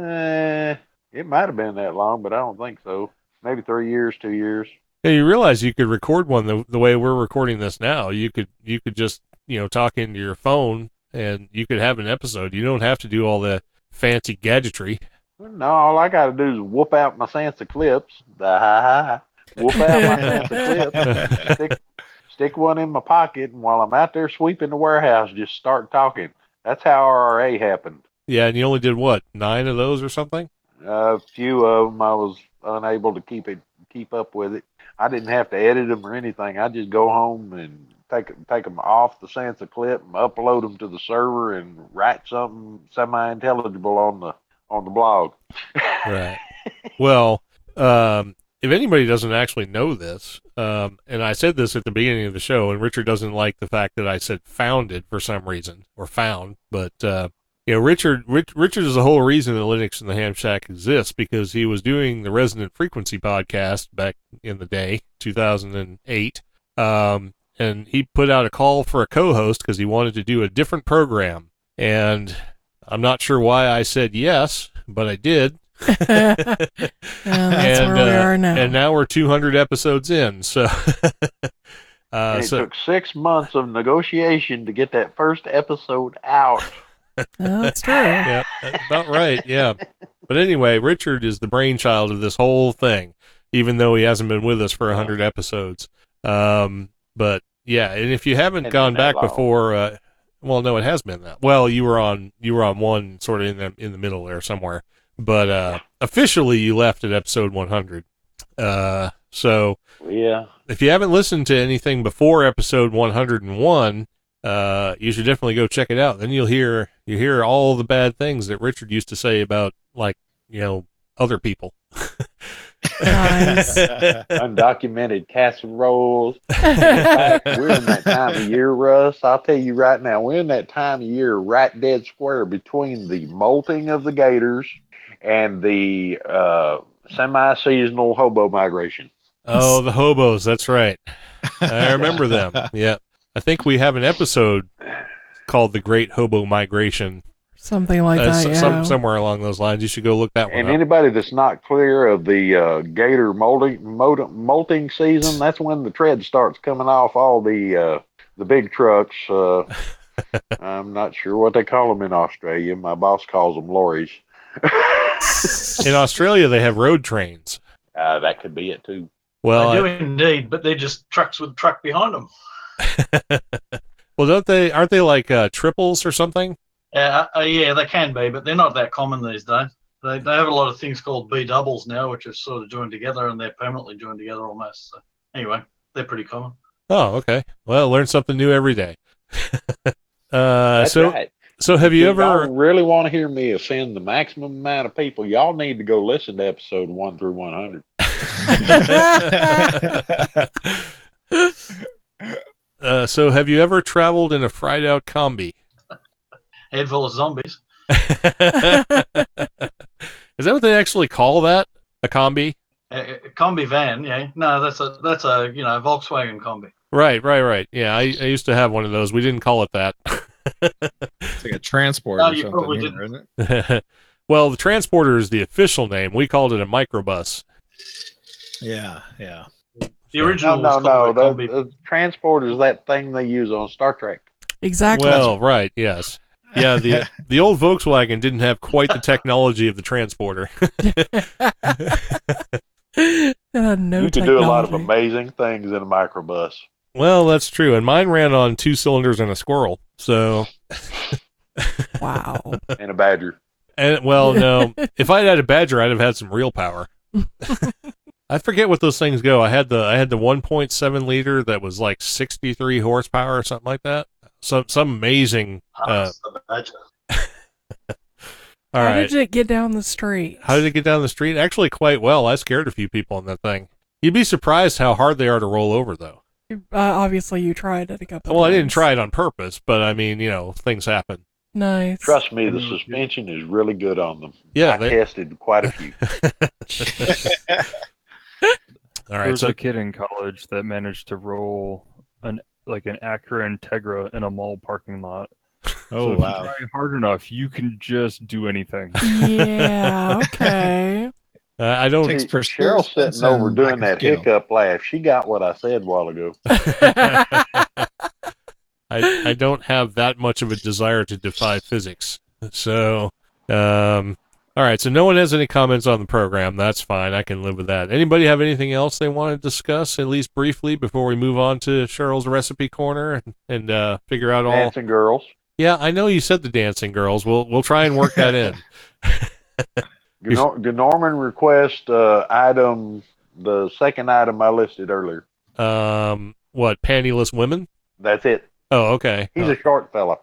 Eh, it might have been that long, but I don't think so. Maybe three years, two years. Yeah, you realize you could record one the, the way we're recording this now. You could you could just you know talk into your phone and you could have an episode. You don't have to do all the fancy gadgetry. No, all I got to do is whoop out my Sansa clips. Da ha ha. Whoop out my Sansa clips. Stick, stick one in my pocket, and while I'm out there sweeping the warehouse, just start talking. That's how R R A happened. Yeah, and you only did what, nine of those or something? A few of them I was unable to keep it keep up with it. I didn't have to edit them or anything. I just go home and take take them off the Sansa clip and upload them to the server and write something semi-intelligible on the on the blog. Right. Well, um, if anybody doesn't actually know this, um, and I said this at the beginning of the show, and Richard doesn't like the fact that I said founded for some reason, or found, but, uh, you know, Richard, Rich, Richard is the whole reason that Linux and the Ham Shack exists, because he was doing the Resonant Frequency podcast back in the day, two thousand eight, um, and he put out a call for a co-host because he wanted to do a different program, and I'm not sure why I said yes, but I did. And that's and, where we uh, are now. And now we're two hundred episodes in, so... uh, And it so took six months of negotiation to get that first episode out. Oh, that's true. yeah, that's about right. Yeah, but anyway, Richard is the brainchild of this whole thing, even though he hasn't been with us for a hundred episodes. Um, but yeah, and if you haven't Hasn't gone been that back long. before, uh, well, no, it has been that. Well, you were on you were on one sort of in the in the middle there somewhere, but uh, officially you left at episode one hundred. Uh, so Yeah. if you haven't listened to anything before episode one hundred one, uh, you should definitely go check it out. Then you'll hear you hear all the bad things that Richard used to say about, like, you know, other people. Nice. Undocumented casseroles. In fact, we're in that time of year, Russ. I'll tell you right now, we're in that time of year right dead square between the molting of the gators and the uh, semi-seasonal hobo migration. Oh, the hobos. That's right. I remember them. Yeah. I think we have an episode called The Great Hobo Migration. Something like Uh, that, s- yeah. some, somewhere along those lines. You should go look that one And up. anybody that's not clear of the uh, gator molting, molt- molting season, that's when the tread starts coming off all the uh, the big trucks. Uh, I'm not sure what they call them in Australia. My boss calls them lorries. In Australia, they have road trains. Uh, that could be it too. Well, they do I- indeed, but they're just trucks with truck behind them. well, don't they? Aren't they like uh, triples or something? Uh, uh, yeah, they can be, but they're not that common these days. They, they have a lot of things called B doubles now, which are sort of joined together, and they're permanently joined together almost. So anyway, they're pretty common. Oh, okay. Well, learn something new every day. uh, That's so, right. so have you If ever? y'all really want to hear me offend the maximum amount of people, y'all need to go listen to episode one through one hundred. uh, so have you ever traveled in a fried out combi? Head full of zombies. Is that what they actually call that? A combi? A, a combi van, yeah. No, that's a that's a you know Volkswagen combi. Right, right, right. Yeah, I, I used to have one of those. We didn't call it that. It's like a transport No, or you something, probably here, didn't. isn't it? Well, the transporter is the official name. We called it a microbus. Yeah, yeah. The original No, was no, called no. a The, combi. the transport is that thing they use on Star Trek. Exactly. Well, right, yes. Yeah, the the old Volkswagen didn't have quite the technology of the transporter. It had no you can do a lot of technology. amazing things in a microbus. Well, that's true. And mine ran on two cylinders and a squirrel. So, Wow. And a badger. And well, no. If I'd had a Badger, I'd have had some real power. I forget what those things go. I had the I had the one point seven liter that was like sixty-three horsepower or something like that. Some some amazing. Uh, all How right. did it get down the street? How did it get down the street? Actually, quite well. I scared a few people on that thing. You'd be surprised how hard they are to roll over, though. Uh, obviously, you tried it a couple. Well, I times. didn't try it on purpose, but I mean, you know, things happen. Nice. Trust me, the suspension is really good on them. Yeah, I they- tested quite a few. All right, There was so a kid in college that managed to roll an like an Acura Integra in a mall parking lot. Oh, so if wow. you try hard enough, you can just do anything. Yeah. Okay. uh, I don't. Takes See, persistence Cheryl's sitting over and doing lack that of skill. hiccup laugh. She got what I said a while ago. I, I don't have that much of a desire to defy physics. So, um, all right. So no one has any comments on the program. That's fine. I can live with that. Anybody have anything else they want to discuss, at least briefly, before we move on to Cheryl's recipe corner and, and uh, figure out all? Dancing girls. Yeah, I know you said the dancing girls. We'll we'll try and work that in. Gnor- Did Norman request uh, item, the second item I listed earlier? Um, what, pantyless women? That's it. Oh, okay. He's Oh. a short fella.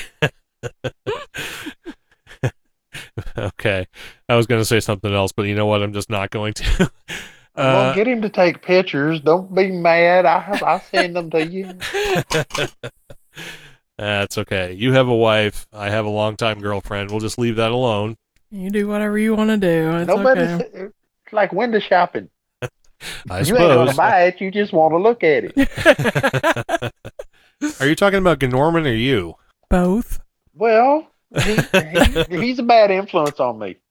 Okay. I was going to say something else, but you know what? I'm just not going to. well, Uh, get him to take pictures. Don't be mad. I I'll send them to you. That's okay. You have a wife. I have a longtime girlfriend. We'll just leave that alone. You do whatever you want to do. It's Nobody. okay. It's like window shopping. I you ain't gonna suppose. buy it. You just want to look at it. Are you talking about Norman or you? Both. Well, he, he, he's a bad influence on me.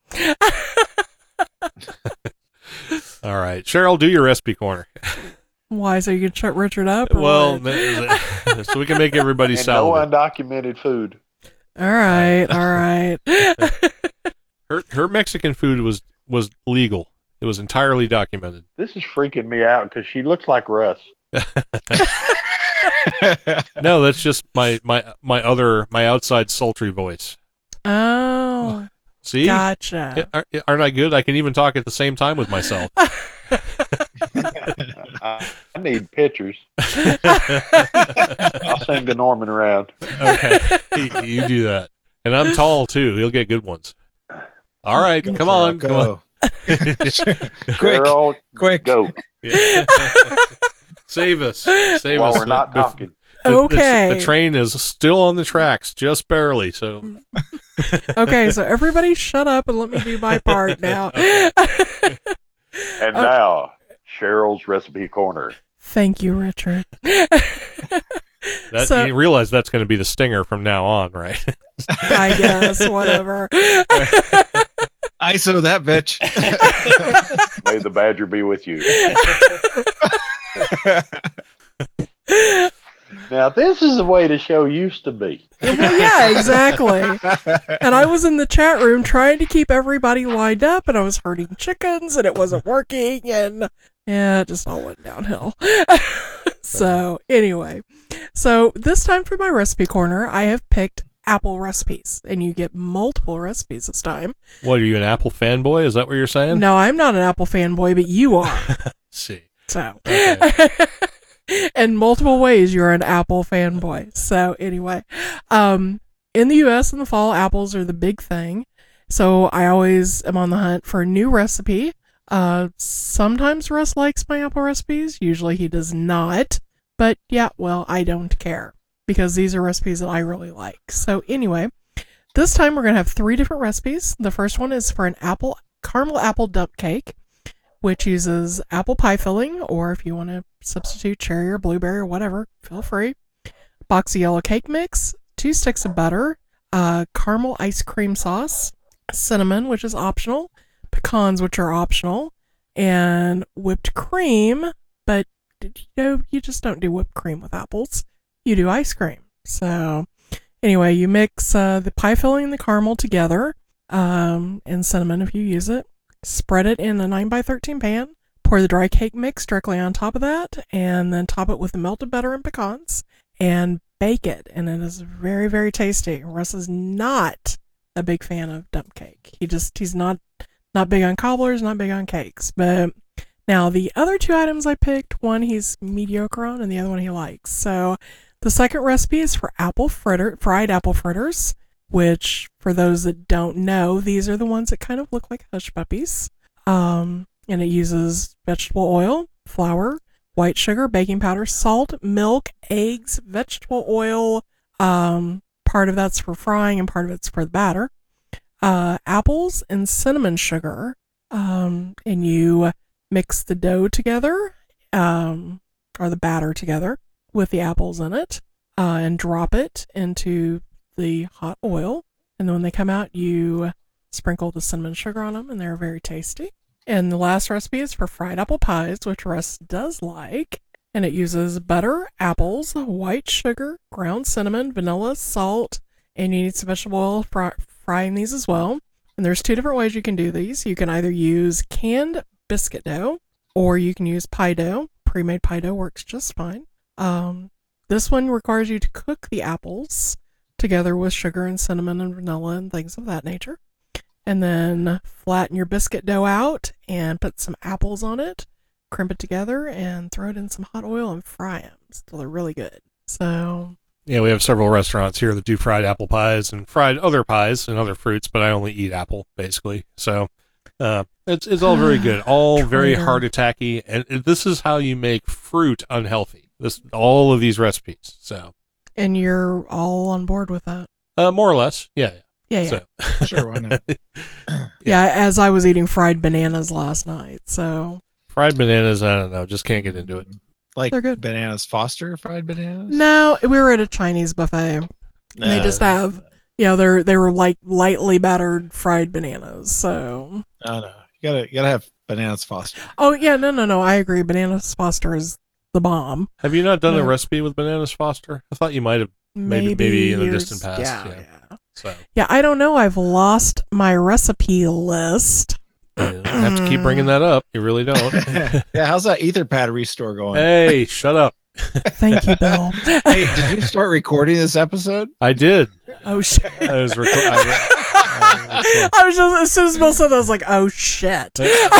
All right. Cheryl, do your recipe corner. Why? So you can shut Richard up? or Well, what? th- so we can make everybody And no salivate. undocumented food. All right. All right. Her her Mexican food was was legal. It was entirely documented. This is freaking me out because she looks like Russ. No, that's just my my my other my outside sultry voice. Oh. See, Gotcha. Ar- aren't I good? I can even talk at the same time with myself. I, I need pictures. I'll send the Norman around. Okay, you, you do that, and I'm tall too. He'll get good ones. All right, Go, come Cheryl, on, come go. on. Quick, Cheryl, quick. go. Yeah. Save us, save While us. we're not The- the- talking. the- the- Okay. the train is still on the tracks, just barely. So Okay, so everybody shut up and let me do my part now. And Oh. now, Cheryl's recipe corner. Thank you, Richard. that, So- you realize that's going to be the stinger from now on, right? I guess, whatever. I S O that bitch. May the badger be with you. Now, this is the way the show used to be. Well, yeah, exactly. And I was in the chat room trying to keep everybody lined up, and I was herding chickens, and it wasn't working, and yeah, it just all went downhill. So, anyway, so this time for my recipe corner, I have picked apple recipes, and you get multiple recipes this time. What, are you an Apple fanboy? Is that what you're saying? No, I'm not an apple fanboy, but you are. Let's see. So, Okay. in multiple ways, you're an Apple fanboy. So, anyway, um, in the U S in the fall, apples are the big thing. So, I always am on the hunt for a new recipe. Uh, sometimes Russ likes my apple recipes. Usually he does not. But yeah, well, I don't care because these are recipes that I really like. So, anyway, this time we're going to have three different recipes. The first one is for an apple caramel apple dump cake, which uses apple pie filling, or if you want to substitute cherry or blueberry or whatever, feel free. Box of yellow cake mix, two sticks of butter, uh, caramel ice cream sauce, cinnamon, which is optional, pecans, which are optional, and whipped cream. But you know, you just don't do whipped cream with apples. You do ice cream. So anyway, you mix uh, the pie filling and the caramel together, um, and cinnamon if you use it. Spread it in a nine by thirteen pan. Pour the dry cake mix directly on top of that, and then top it with the melted butter and pecans, and bake it. And it is very, very tasty. Russ is not a big fan of dump cake. He just he's not not big on cobblers, not big on cakes. But now the other two items I picked, one he's mediocre on, and the other one he likes. So the second recipe is for apple fritter, fried apple fritters, which for those that don't know, these are the ones that kind of look like hush puppies. Um, and it uses vegetable oil, flour, white sugar, baking powder, salt, milk, eggs, vegetable oil. Um, part of that's for frying and part of it's for the batter. Uh, apples and cinnamon sugar. Um, and you mix the dough together, um, or the batter together with the apples in it, uh, and drop it into the hot oil. And then when they come out, you sprinkle the cinnamon sugar on them, and they're very tasty. And the last recipe is for fried apple pies, which Russ does like. And it uses butter, apples, white sugar, ground cinnamon, vanilla, salt, and you need some vegetable oil for frying these as well. And there's two different ways you can do these. You can either use canned biscuit dough, or you can use pie dough. Pre-made pie dough works just fine. Um, this one requires you to cook the apples together with sugar and cinnamon and vanilla and things of that nature. And then flatten your biscuit dough out and put some apples on it, crimp it together, and throw it in some hot oil and fry them. So they're really good. So yeah, we have several restaurants here that do fried apple pies and fried other pies and other fruits, but I only eat apple, basically. So uh, it's it's all very good, all very heart attacky, and this is how you make fruit unhealthy. This all of these recipes. So and you're all on board with that? Uh, more or less, yeah. Yeah, yeah. So. Sure, why not? yeah. yeah, as I was eating fried bananas last night, so fried bananas, I don't know, just can't get into it. Like they're good. Bananas Foster fried bananas? No, we were at a Chinese buffet. And No. they just have, you know, they're they were like lightly battered fried bananas. So Oh no, you gotta you gotta have Bananas Foster. oh yeah, no, no, no, I agree. Bananas Foster is the bomb. Have you not done No. a recipe with bananas Foster? I thought you might have, maybe Maybe maybe in the years- distant past. yeah, Yeah. yeah. So Yeah, I don't know. I've lost my recipe list. you have to keep bringing that up. You really don't. Yeah, how's that Etherpad restore going? Hey, shut up. Thank you, Bill. Hey, did you start recording this episode? I did. Oh shit! I was recording. I, I was just as soon as Bill said that, I was like, "Oh shit!"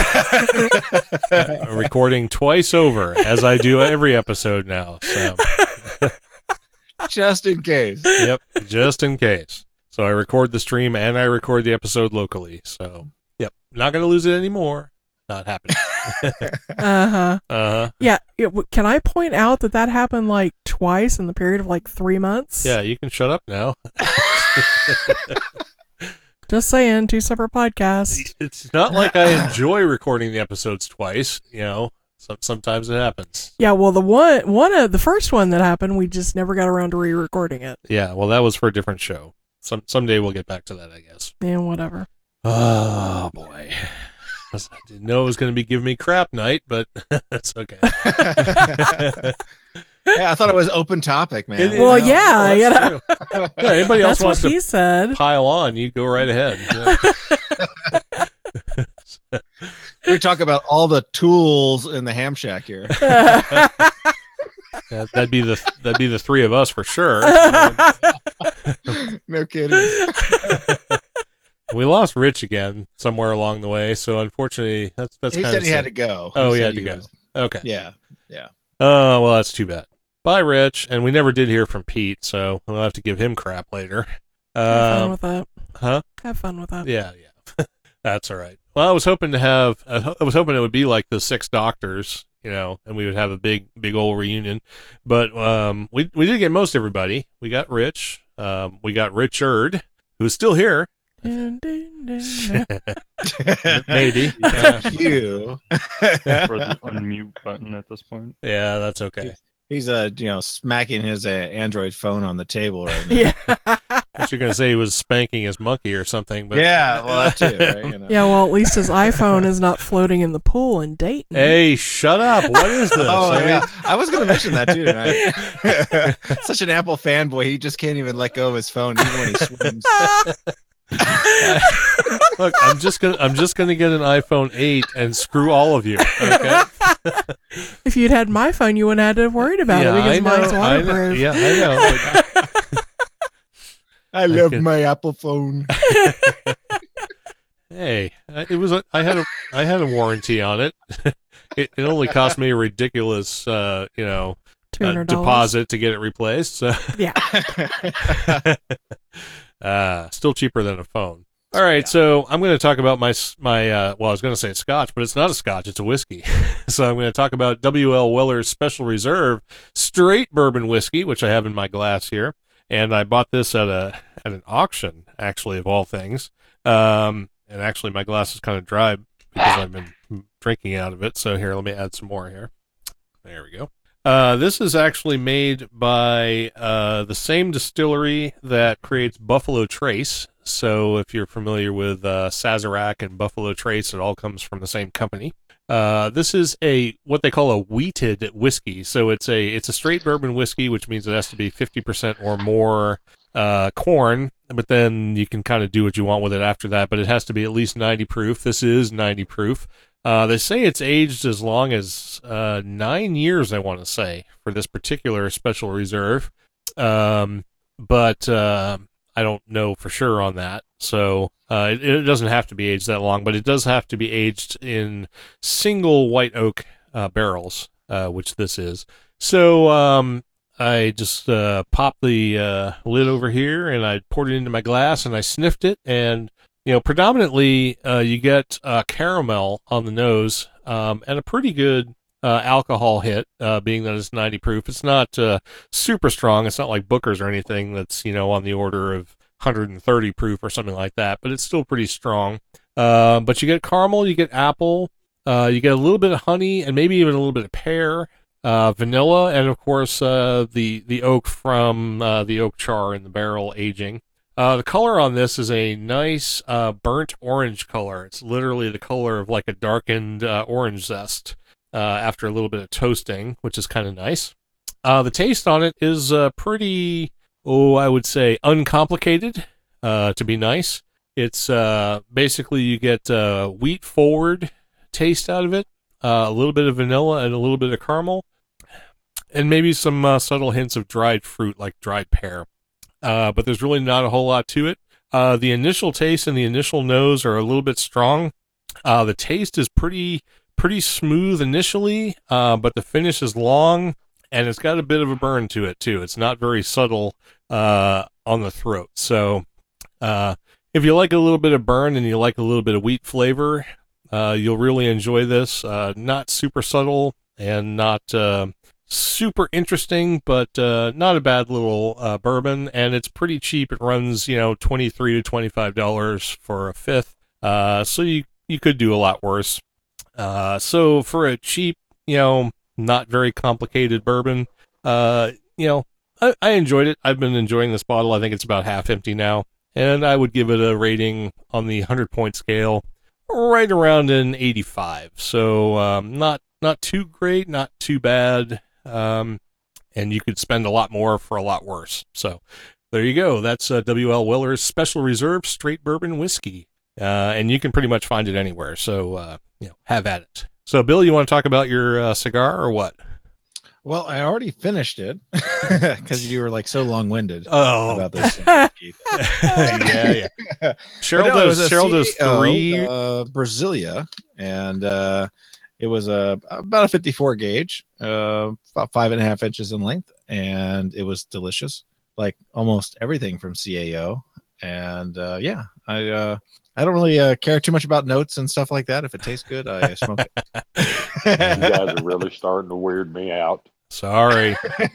I'm recording twice over, as I do every episode now. So, just in case. Yep, just in case. So I record the stream and I record the episode locally. So, yep, not gonna lose it anymore. Not happening. Uh huh. Uh huh. Yeah. It, w- can I point out that that happened like twice in the period of like three months? Yeah, you can shut up now. Just saying, two separate podcasts. It's not like I enjoy recording the episodes twice. You know, some, sometimes it happens. Yeah. Well, the one, one of the first one that happened, we just never got around to re-recording it. Yeah, well, that was for a different show. Some someday we'll get back to that, I guess. And whatever. Oh boy, I didn't know it was going to be giving me crap night, but that's okay. Yeah, I thought it was open topic, man. It- Well, no, yeah, you that's know. true. Yeah, anybody else That's wants what to he said. pile on, you go right ahead. Yeah. We talk about all the tools in the ham shack here. Yeah, that'd be the that'd be the three of us for sure. No kidding. We lost Rich again somewhere along the way, so unfortunately, that's that's. He kind said of he had sad. to go. Oh, he said had to go. was- Okay. Yeah, yeah. Oh well, that's too bad. Bye, Rich. And we never did hear from Pete, so we'll have to give him crap later. Have fun Um, with that. huh? Have fun with that. Yeah, yeah. That's all right. Well, I was hoping to have. I was hoping it would be like the Six Doctors, you know, and we would have a big, big old reunion. But um, we we did get most everybody. We got Rich. Um, we got Richard, who's still here. Dun, dun, dun, dun. Maybe. You. For the unmute button at this point. Yeah, that's okay. He's uh, you know, smacking his uh, Android phone on the table right now. Yeah. I was going to say he was spanking his monkey or something, but Yeah, well, that too. Right? You know. Yeah, well, at least his iPhone is not floating in the pool in Dayton. Hey, shut up! What is this? Oh I mean, yeah, I was going to mention that too. And I, such an Apple fanboy, he just can't even let go of his phone even when he swims. look, I'm just gonna I'm just gonna get an iPhone eight and screw all of you. Okay. If you'd had my phone, you wouldn't have had to worried about Yeah, it because I know, mine's I know. waterproof. Yeah, I know. I love can- my Apple phone. Hey, uh, it was a, I had a I had a warranty on it. it, it only cost me a ridiculous, uh, you know, uh, two hundred dollars. deposit to get it replaced. So, Yeah. uh, still cheaper than a phone. All right, so I'm going to talk about my s- my uh, well, I was going to say Scotch, but it's not a Scotch; it's a whiskey. So I'm going to talk about W L Weller's Special Reserve Straight Bourbon Whiskey, which I have in my glass here, and I bought this at a at an auction, actually, of all things. Um, and actually, my glass is kind of dry because I've been drinking out of it. So here, let me add some more here. There we go. Uh, this is actually made by uh, the same distillery that creates Buffalo Trace. So if you're familiar with uh, Sazerac and Buffalo Trace, it all comes from the same company. Uh, this is a what they call a wheated whiskey. So it's a it's a straight bourbon whiskey, which means it has to be fifty percent or more uh, corn. But then you can kind of do what you want with it after that. But it has to be at least ninety proof. This is ninety proof. Uh, they say it's aged as long as uh, nine years, I want to say, for this particular special reserve. Um, but uh, I don't know for sure on that. So uh, it, it doesn't have to be aged that long, but it does have to be aged in single white oak uh, barrels, uh, which this is. So um, I just uh, popped the uh, lid over here, and I poured it into my glass, and I sniffed it, and you know, predominantly, uh, you get uh, caramel on the nose um, and a pretty good uh, alcohol hit, uh, being that it's ninety proof. It's not uh, super strong. It's not like Booker's or anything that's, you know, on the order of one hundred thirty proof or something like that, but it's still pretty strong. Uh, but you get caramel, you get apple, uh, you get a little bit of honey, and maybe even a little bit of pear, uh, vanilla, and, of course, uh, the, the oak from uh, the oak char in the barrel aging. Uh, the color on this is a nice uh, burnt orange color. It's literally the color of like a darkened uh, orange zest uh, after a little bit of toasting, which is kind of nice. Uh, the taste on it is uh, pretty, oh, I would say uncomplicated, uh, to be nice. It's uh, basically you get uh, wheat forward taste out of it, uh, a little bit of vanilla and a little bit of caramel, and maybe some uh, subtle hints of dried fruit like dried pear. Uh, but there's really not a whole lot to it. Uh, the initial taste and the initial nose are a little bit strong. Uh, the taste is pretty pretty smooth initially, uh, but the finish is long, and it's got a bit of a burn to it, too. It's not very subtle uh, on the throat. So uh, if you like a little bit of burn and you like a little bit of wheat flavor, uh, you'll really enjoy this. Uh, not super subtle and not... Uh, super interesting, but uh, not a bad little uh, bourbon, and it's pretty cheap. It runs, you know, twenty-three to twenty-five dollars for a fifth, uh, so you, you could do a lot worse. Uh, so for a cheap, you know, not very complicated bourbon, uh, you know, I, I enjoyed it. I've been enjoying this bottle. I think it's about half empty now, and I would give it a rating on the hundred-point scale right around an eighty-five. So um, not not too great, not too bad. Um, and you could spend a lot more for a lot worse. So there you go. That's uh, W L Weller's Special Reserve Straight Bourbon Whiskey. Uh, and you can pretty much find it anywhere. So, uh, you know, have at it. So, Bill, you want to talk about your uh, cigar or what? Well, I already finished it because you were like so long-winded oh. about this. yeah, yeah. Cheryl no, does, Cheryl does C E O, three. Uh, Brasilia, and uh, it was a about a fifty-four gauge, uh, about five and a half inches in length, and it was delicious, like almost everything from C A O. And uh, yeah, I uh, I don't really uh, care too much about notes and stuff like that. If it tastes good, I smoke it. You guys are really starting to weird me out. Sorry.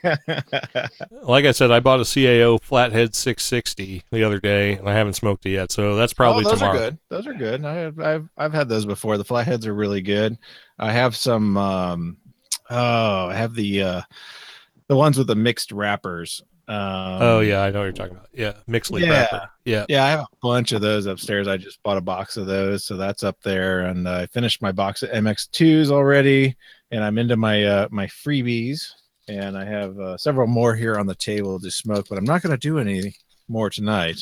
Like I said, I bought a C A O Flathead six sixty the other day, and I haven't smoked it yet. So that's probably oh, those tomorrow. are good. Those are good. I, I've I've had those before. The Flatheads are really good. I have some. Um, oh, I have the uh, the ones with the mixed wrappers. Um, oh yeah, I know what you're talking about. Yeah, mixed leaf yeah, wrapper. Yeah, yeah. I have a bunch of those upstairs. I just bought a box of those, so that's up there. And I finished my box of M X twos already, and I'm into my uh, my freebies. And I have uh, several more here on the table to smoke, but I'm not going to do any more tonight.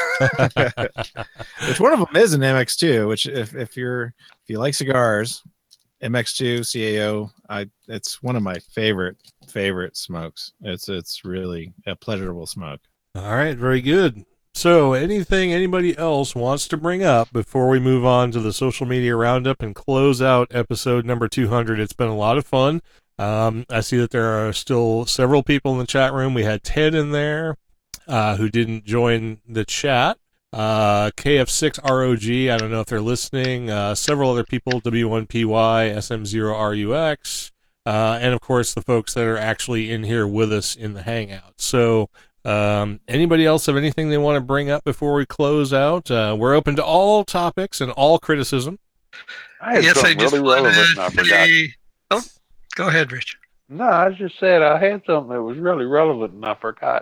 Which one of them is an M X two? Which, if if you're if you like cigars, M X two C A O, I it's one of my favorite favorite smokes. It's it's really a pleasurable smoke. All right, very good. So, anything anybody else wants to bring up before we move on to the social media roundup and close out episode number two hundred? It's been a lot of fun. Um, I see that there are still several people in the chat room. We had Ted in there uh, who didn't join the chat. Uh, K F six R O G, I don't know if they're listening. Uh, several other people, W one P Y, S M zero R U X, uh, and of course the folks that are actually in here with us in the Hangout. So, um, anybody else have anything they want to bring up before we close out? Uh, we're open to all topics and all criticism. I had Yes, I something just really wanted relevant and I to forgot. say, oh, go ahead, Rich. No, I just said I had something that was really relevant and I forgot.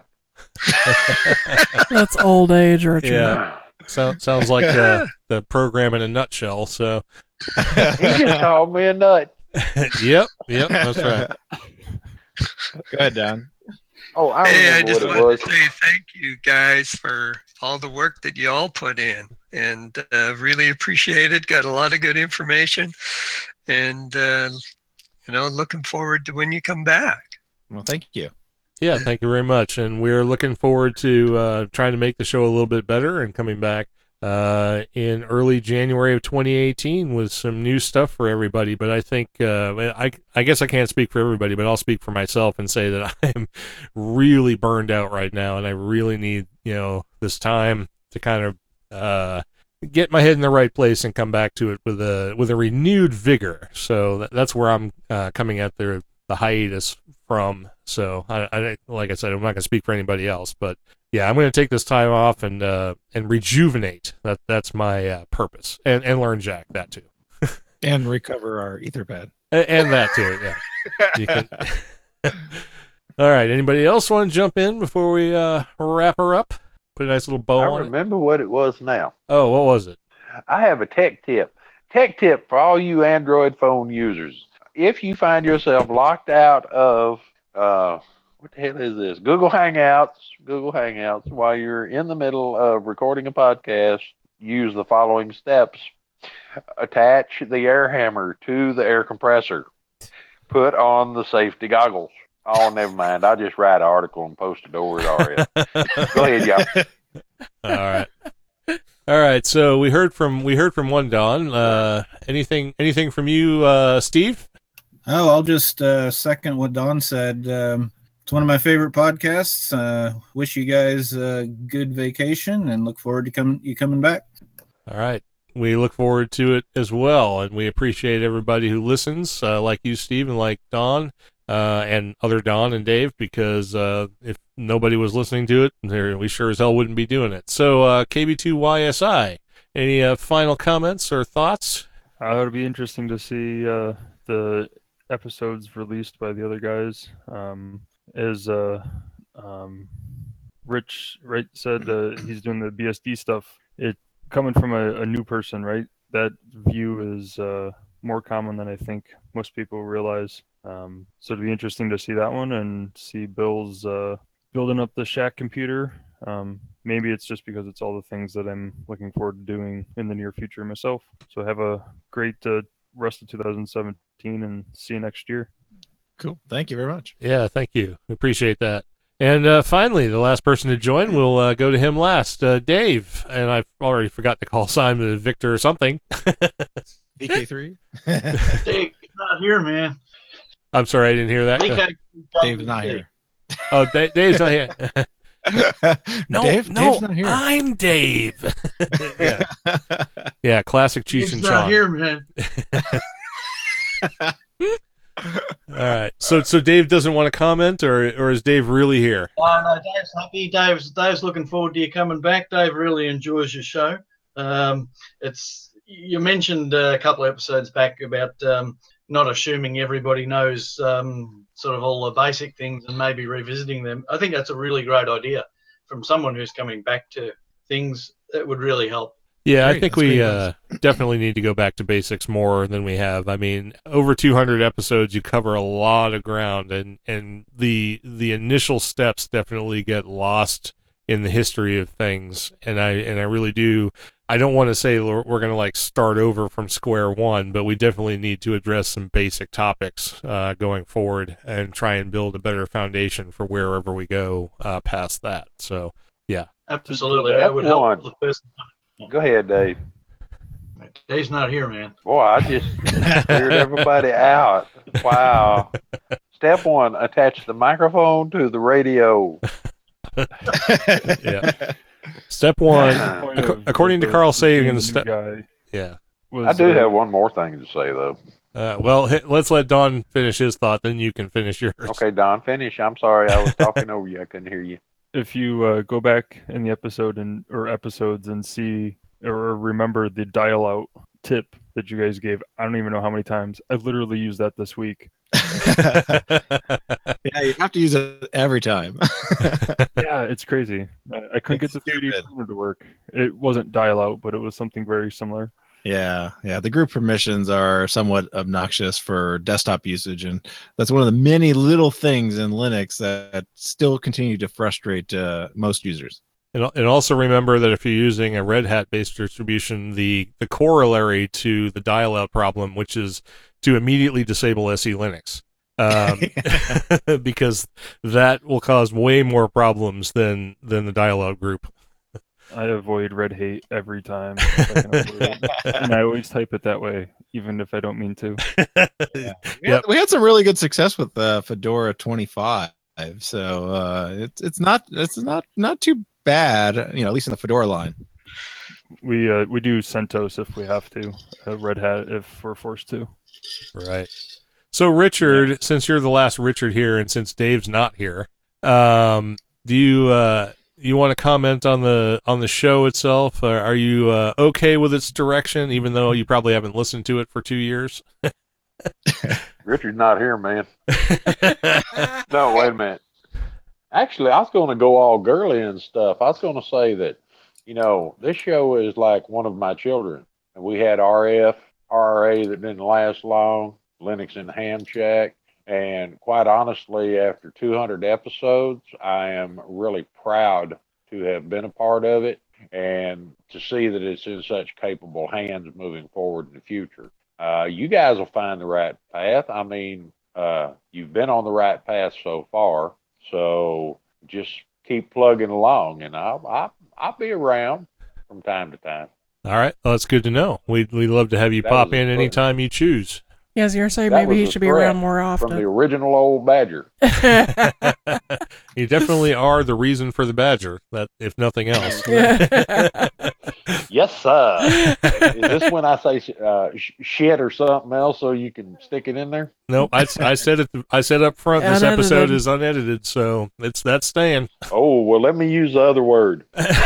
That's old age, Richard. Yeah. So, sounds like uh, the program in a nutshell. So, He just called me a nut. yep, yep, that's right. Go ahead, Don. Oh, I Hey, I remember just what it want was. to say thank you guys for all the work that you all put in, and uh, really appreciate it. Got a lot of good information, and uh, you know, looking forward to when you come back. Well, thank you. Yeah, thank you very much. And we're looking forward to uh, trying to make the show a little bit better and coming back uh, in early January of twenty eighteen with some new stuff for everybody. But I think, uh, I, I guess I can't speak for everybody, but I'll speak for myself and say that I am really burned out right now. And I really need, you know, this time to kind of uh, get my head in the right place and come back to it with a, with a renewed vigor. So that, that's where I'm uh, coming at the, the hiatus from. So I, I like I said, I'm not going to speak for anybody else, but yeah, I'm going to take this time off and uh, and rejuvenate. That that's my uh, purpose, and and learn Jack that too, And recover our Etherpad. and, and that too. Yeah. You can... All right. Anybody else want to jump in before we uh, wrap her up? Put a nice little bow I on it. remember what it was now. Oh, what was it? I have a tech tip. Tech tip for all you Android phone users. If you find yourself locked out of, uh, what the hell is this? Google Hangouts, Google Hangouts, while you're in the middle of recording a podcast, use the following steps. Attach the air hammer to the air compressor. Put on the safety goggles. Oh, never mind. I'll just write an article and post it over at R S. Go ahead, y'all. All right. All right. So we heard from we heard from one Don. Uh, anything anything from you, uh, Steve? Oh, I'll just uh, second what Don said. Um, it's one of my favorite podcasts. Uh, wish you guys a good vacation and look forward to come, you coming back. All right. We look forward to it as well, and we appreciate everybody who listens, uh, like you, Steve, and like Don, uh, and other Don and Dave, because uh, if nobody was listening to it, there, we sure as hell wouldn't be doing it. So, uh, K B two Y S I, any uh, final comments or thoughts? Uh, it'll be interesting to see uh, the episodes released by the other guys. Um, as uh, um, Rich right said, uh, he's doing the B S D stuff. It coming from a, a new person, right? That view is uh, more common than I think most people realize. Um, so it'll be interesting to see that one and see Bill's uh, building up the Shack computer. Um, maybe it's just because it's all the things that I'm looking forward to doing in the near future myself. So have a great uh, rest of two thousand seventeen and see you next year. Cool. Thank you very much. Yeah, thank you. We appreciate that. And uh, finally, the last person to join, we'll uh, go to him last. Uh, Dave, and I've already forgot to call Simon Victor or something. V K three? Dave, not here, man. I'm sorry, I didn't hear that. V K Dave's not here. Oh, Da- Dave's not here. No, Dave, no, Dave's not here. I'm Dave. yeah. yeah, classic Cheech Dave's and not Chong. here, man. All right, so so Dave doesn't want to comment, or or is Dave really here? Uh, no, Dave's happy. Dave's Dave's looking forward to you coming back. Dave really enjoys your show. Um, it's you mentioned a couple of episodes back about um, not assuming everybody knows um, sort of all the basic things and maybe revisiting them. I think that's a really great idea from someone who's coming back to things that would really help. Yeah, I Great, think that's we great uh, definitely need to go back to basics more than we have. I mean, over two hundred episodes, you cover a lot of ground, and, and the the initial steps definitely get lost in the history of things. And I and I really do. I don't want to say we're, we're going to like start over from square one, but we definitely need to address some basic topics uh, going forward and try and build a better foundation for wherever we go uh, past that. So. Yeah, Absolutely. That would help One. the person. Go ahead, Dave. Dave's not here, man. Boy, I just cleared everybody out. Wow. Step one, attach the microphone to the radio. Yeah. Step one, Point ac- of according to the- Carl the Sagan, new step, guy yeah. was, I do uh, have one more thing to say, though. Uh, well, h- let's let Don finish his thought, then you can finish yours. Okay, Don, finish. I'm sorry. I was talking over you. I couldn't hear you. if you uh, go back in the episode and or episodes and see or remember the dial out tip that you guys gave, I don't even know how many times. I've literally used that this week. Yeah, you have to use it every time. Yeah, it's crazy. I, I couldn't It's get the three D stupid. printer to work. It wasn't dial out, but it was something very similar. Yeah, yeah. The group permissions are somewhat obnoxious for desktop usage, and that's one of the many little things in Linux that still continue to frustrate uh, most users. And, al- and also remember that if you're using a Red Hat-based distribution, the, the corollary to the dial-out problem, which is to immediately disable S E Linux, um, because that will cause way more problems than, than the dial-out group. I avoid red hate every time. if I can avoid it. And I always type it that way, even if I don't mean to. We, Yep. had, we had some really good success with uh, Fedora twenty-five, so uh, it's it's not it's not not too bad, you know, at least in the Fedora line. We uh, we do CentOS if we have to, uh, Red Hat if we're forced to. Right. So, Richard, since you're the last Richard here, and since Dave's not here, um, do you uh, you want to comment on the on the show itself? Or are you uh, okay with its direction, even though you probably haven't listened to it for two years? Richard's not here, man. No, wait a minute. Actually, I was going to go all girly and stuff. I was going to say that, you know, this show is like one of my children. And we had R F, R R A that didn't last long, Linux and Ham Shack. And quite honestly, after two hundred episodes, I am really proud to have been a part of it and to see that it's in such capable hands moving forward in the future. Uh, you guys will find the right path. I mean, uh, you've been on the right path so far. So just keep plugging along, and I'll, I'll, I'll be around from time to time. All right. Well, that's good to know. We'd, we'd love to have you That pop was in a threat. anytime you choose. Yeah, I was gonna say That maybe was he a should be threat around more From the often. original old Badger. You definitely are the reason for the Badger, that if nothing else. Yes, sir. Is this when I say uh, sh- shit or something else so you can stick it in there? No, I, I said it. I said up front. This Unedited. episode is unedited, so it's that's staying. Oh, well, let me use the other word.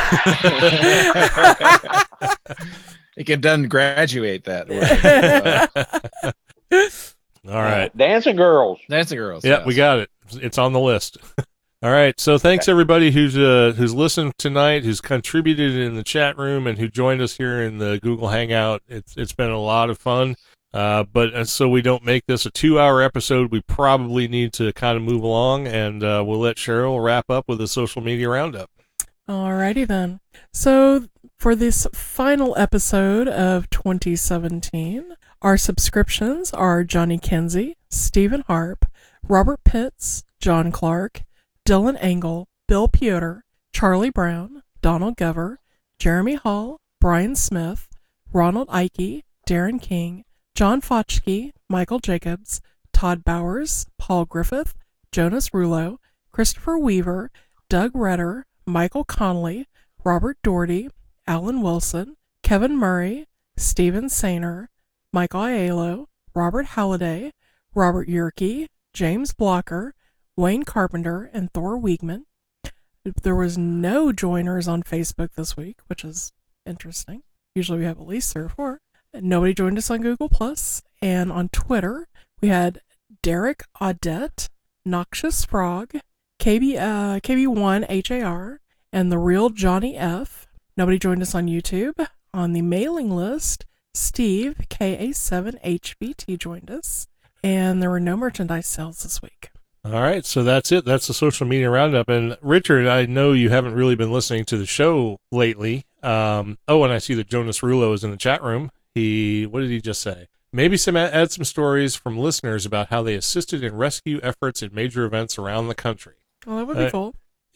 You can done graduate that. Uh, All right. Dancing girls. Dancing girls. Yeah, yes. we got it. It's on the list. All right. So thanks everybody who's uh, who's listened tonight, who's contributed in the chat room, and who joined us here in the Google Hangout. It's it's been a lot of fun. Uh, but uh, so we don't make this a two-hour episode, we probably need to kind of move along, and uh, we'll let Cheryl wrap up with a social media roundup. Alrighty then. So for this final episode of twenty seventeen, our subscriptions are Johnny Kenzie, Stephen Harp, Robert Pitts, John Clark, Dylan Engel, Bill Piotr, Charlie Brown, Donald Gover, Jeremy Hall, Brian Smith, Ronald Ike, Darren King, John Fochke, Michael Jacobs, Todd Bowers, Paul Griffith, Jonas Rulo, Christopher Weaver, Doug Redder, Michael Connolly, Robert Doherty, Alan Wilson, Kevin Murray, Stephen Sainer, Michael Aiello, Robert Halliday, Robert Yerke, James Blocker, Wayne Carpenter, and Thor Wiegman. There was no joiners on Facebook this week, which is interesting. Usually we have at least three or four. Nobody joined us on Google Plus, and on Twitter we had Derek Audette, Noxious Frog, K B uh, K B one H A R, and the real Johnny F. Nobody joined us on YouTube. On the mailing list, Steve K A seven H B T joined us, and there were no merchandise sales this week. All right, so that's it. That's the social media roundup. And Richard, I know you haven't really been listening to the show lately. Um, oh, and I see that Jonas Rulo is in the chat room. He, what did he just say? Maybe some add some stories from listeners about how they assisted in rescue efforts in major events around the country. Well, that would be Uh, cool. Yep.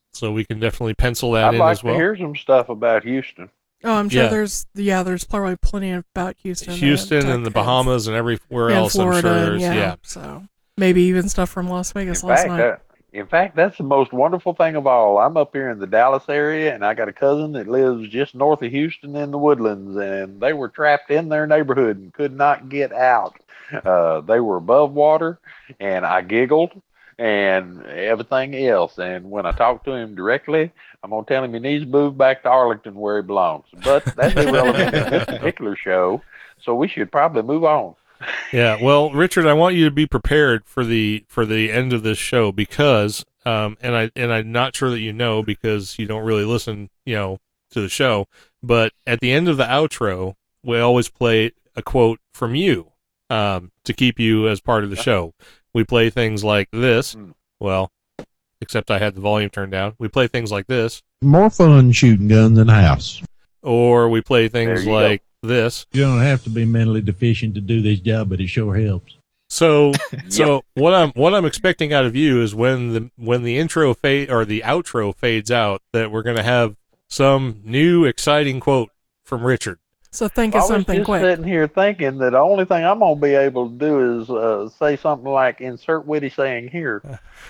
So we can definitely pencil that I'd in like as well. to hear some stuff about Houston. Oh, I'm sure Yeah. there's yeah, there's probably plenty about Houston. Houston uh, and the Tech- Bahamas and everywhere and else. Florida, I'm sure and there's yeah, yeah. So maybe even stuff from Las In Vegas last fact, night. uh, in fact, that's the most wonderful thing of all. I'm up here in the Dallas area, and I got a cousin that lives just north of Houston in the Woodlands, and they were trapped in their neighborhood and could not get out. Uh, they were above water, and I giggled and everything else. And when I talked to him directly, I'm gonna tell him he needs to move back to Arlington where he belongs. But that's irrelevant in this particular show, so we should probably move on. Yeah, well, Richard, I want you to be prepared for the for the end of this show because, um, and I and I'm not sure that you know because you don't really listen, you know, to the show. But at the end of the outro, we always play a quote from you, um, to keep you as part of the show. We play things like this. Well, except I had the volume turned down. We play things like this, More fun shooting guns in the house. or we play things There you like this. You don't have to be mentally deficient to do this job, but it sure helps. So, so what I'm what I'm expecting out of you is when the when the intro fade or the outro fades out, that we're going to have some new exciting quote from Richard. So think I of was something just quick. sitting here thinking that the only thing I'm gonna be able to do is uh, say something like "insert witty saying here."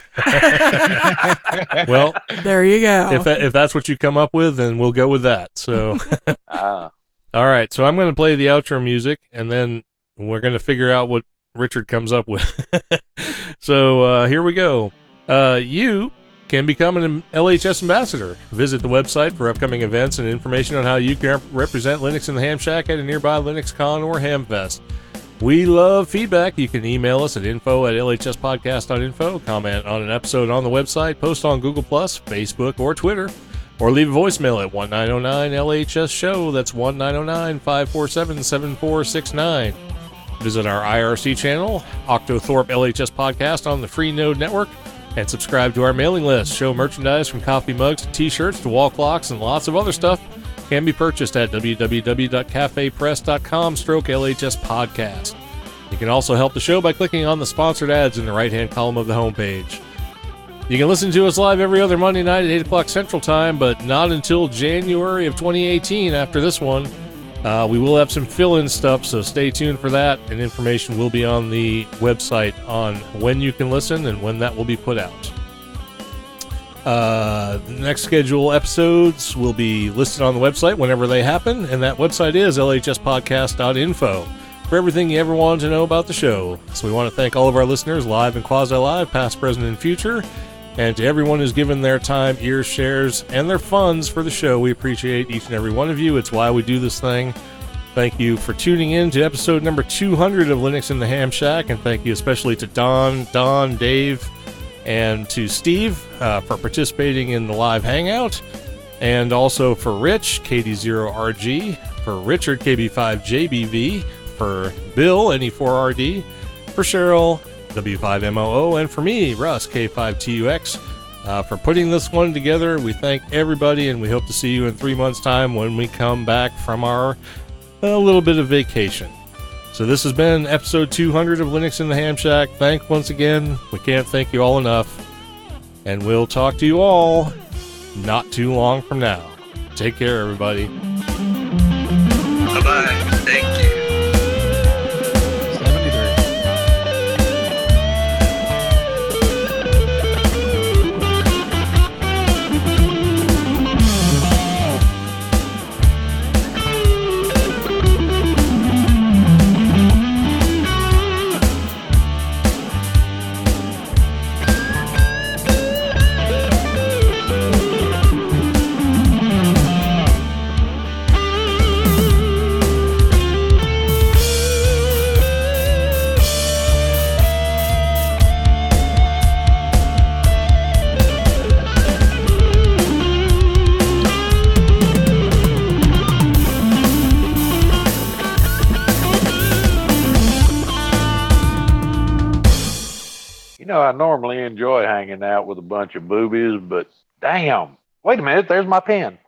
Well, There you go. If that, if that's what you come up with, then we'll go with that. So, Ah. all right. So I'm going to play the outro music, and then we're going to figure out what Richard comes up with. So uh, here we go. Uh, you can become an L H S ambassador. Visit the website for upcoming events and information on how you can represent Linux in the Ham Shack at a nearby LinuxCon or Hamfest. We love feedback. You can email us at info at L H S podcast dot info, comment on an episode on the website, post on Google Plus, Facebook, or Twitter, or leave a voicemail at one nine zero nine L H S show. That's one nine zero nine, five four seven, seven four six nine. Visit our I R C channel, Octothorpe L H S Podcast on the Free Node Network, and subscribe to our mailing list. Show merchandise from coffee mugs to t-shirts to wall clocks and lots of other stuff can be purchased at w w w dot cafe press dot com stroke L H S podcast. You can also help the show by clicking on the sponsored ads in the right-hand column of the homepage. You can listen to us live every other Monday night at eight o'clock Central Time, but not until January of twenty eighteen after this one. Uh, we will have some fill-in stuff, so stay tuned for that, and information will be on the website on when you can listen and when that will be put out. Uh, the next schedule episodes will be listed on the website whenever they happen, and that website is L H S podcast dot info for everything you ever wanted to know about the show. So we want to thank all of our listeners, live and quasi-live, past, present, and future, and to everyone who's given their time, ears, shares, and their funds for the show. We appreciate each and every one of you. It's why we do this thing. Thank you for tuning in to episode number two hundred of Linux in the Ham Shack, and thank you especially to Don, Don, Dave, and to Steve uh, for participating in the live hangout, and also for Rich, K D zero R G, for Richard, K B five J B V, for Bill, N E four R D, for Cheryl, W five M O O, and for me, Russ, K five T U X, uh, for putting this one together. We thank everybody, and we hope to see you in three months' time when we come back from our a little bit of vacation. So this has been episode two hundred of Linux in the Ham Shack. Thanks once again. We can't thank you all enough. And we'll talk to you all not too long from now. Take care, everybody. Bye-bye. Thank you. You know, I normally enjoy hanging out with a bunch of boobies, but damn, wait a minute, there's my pen.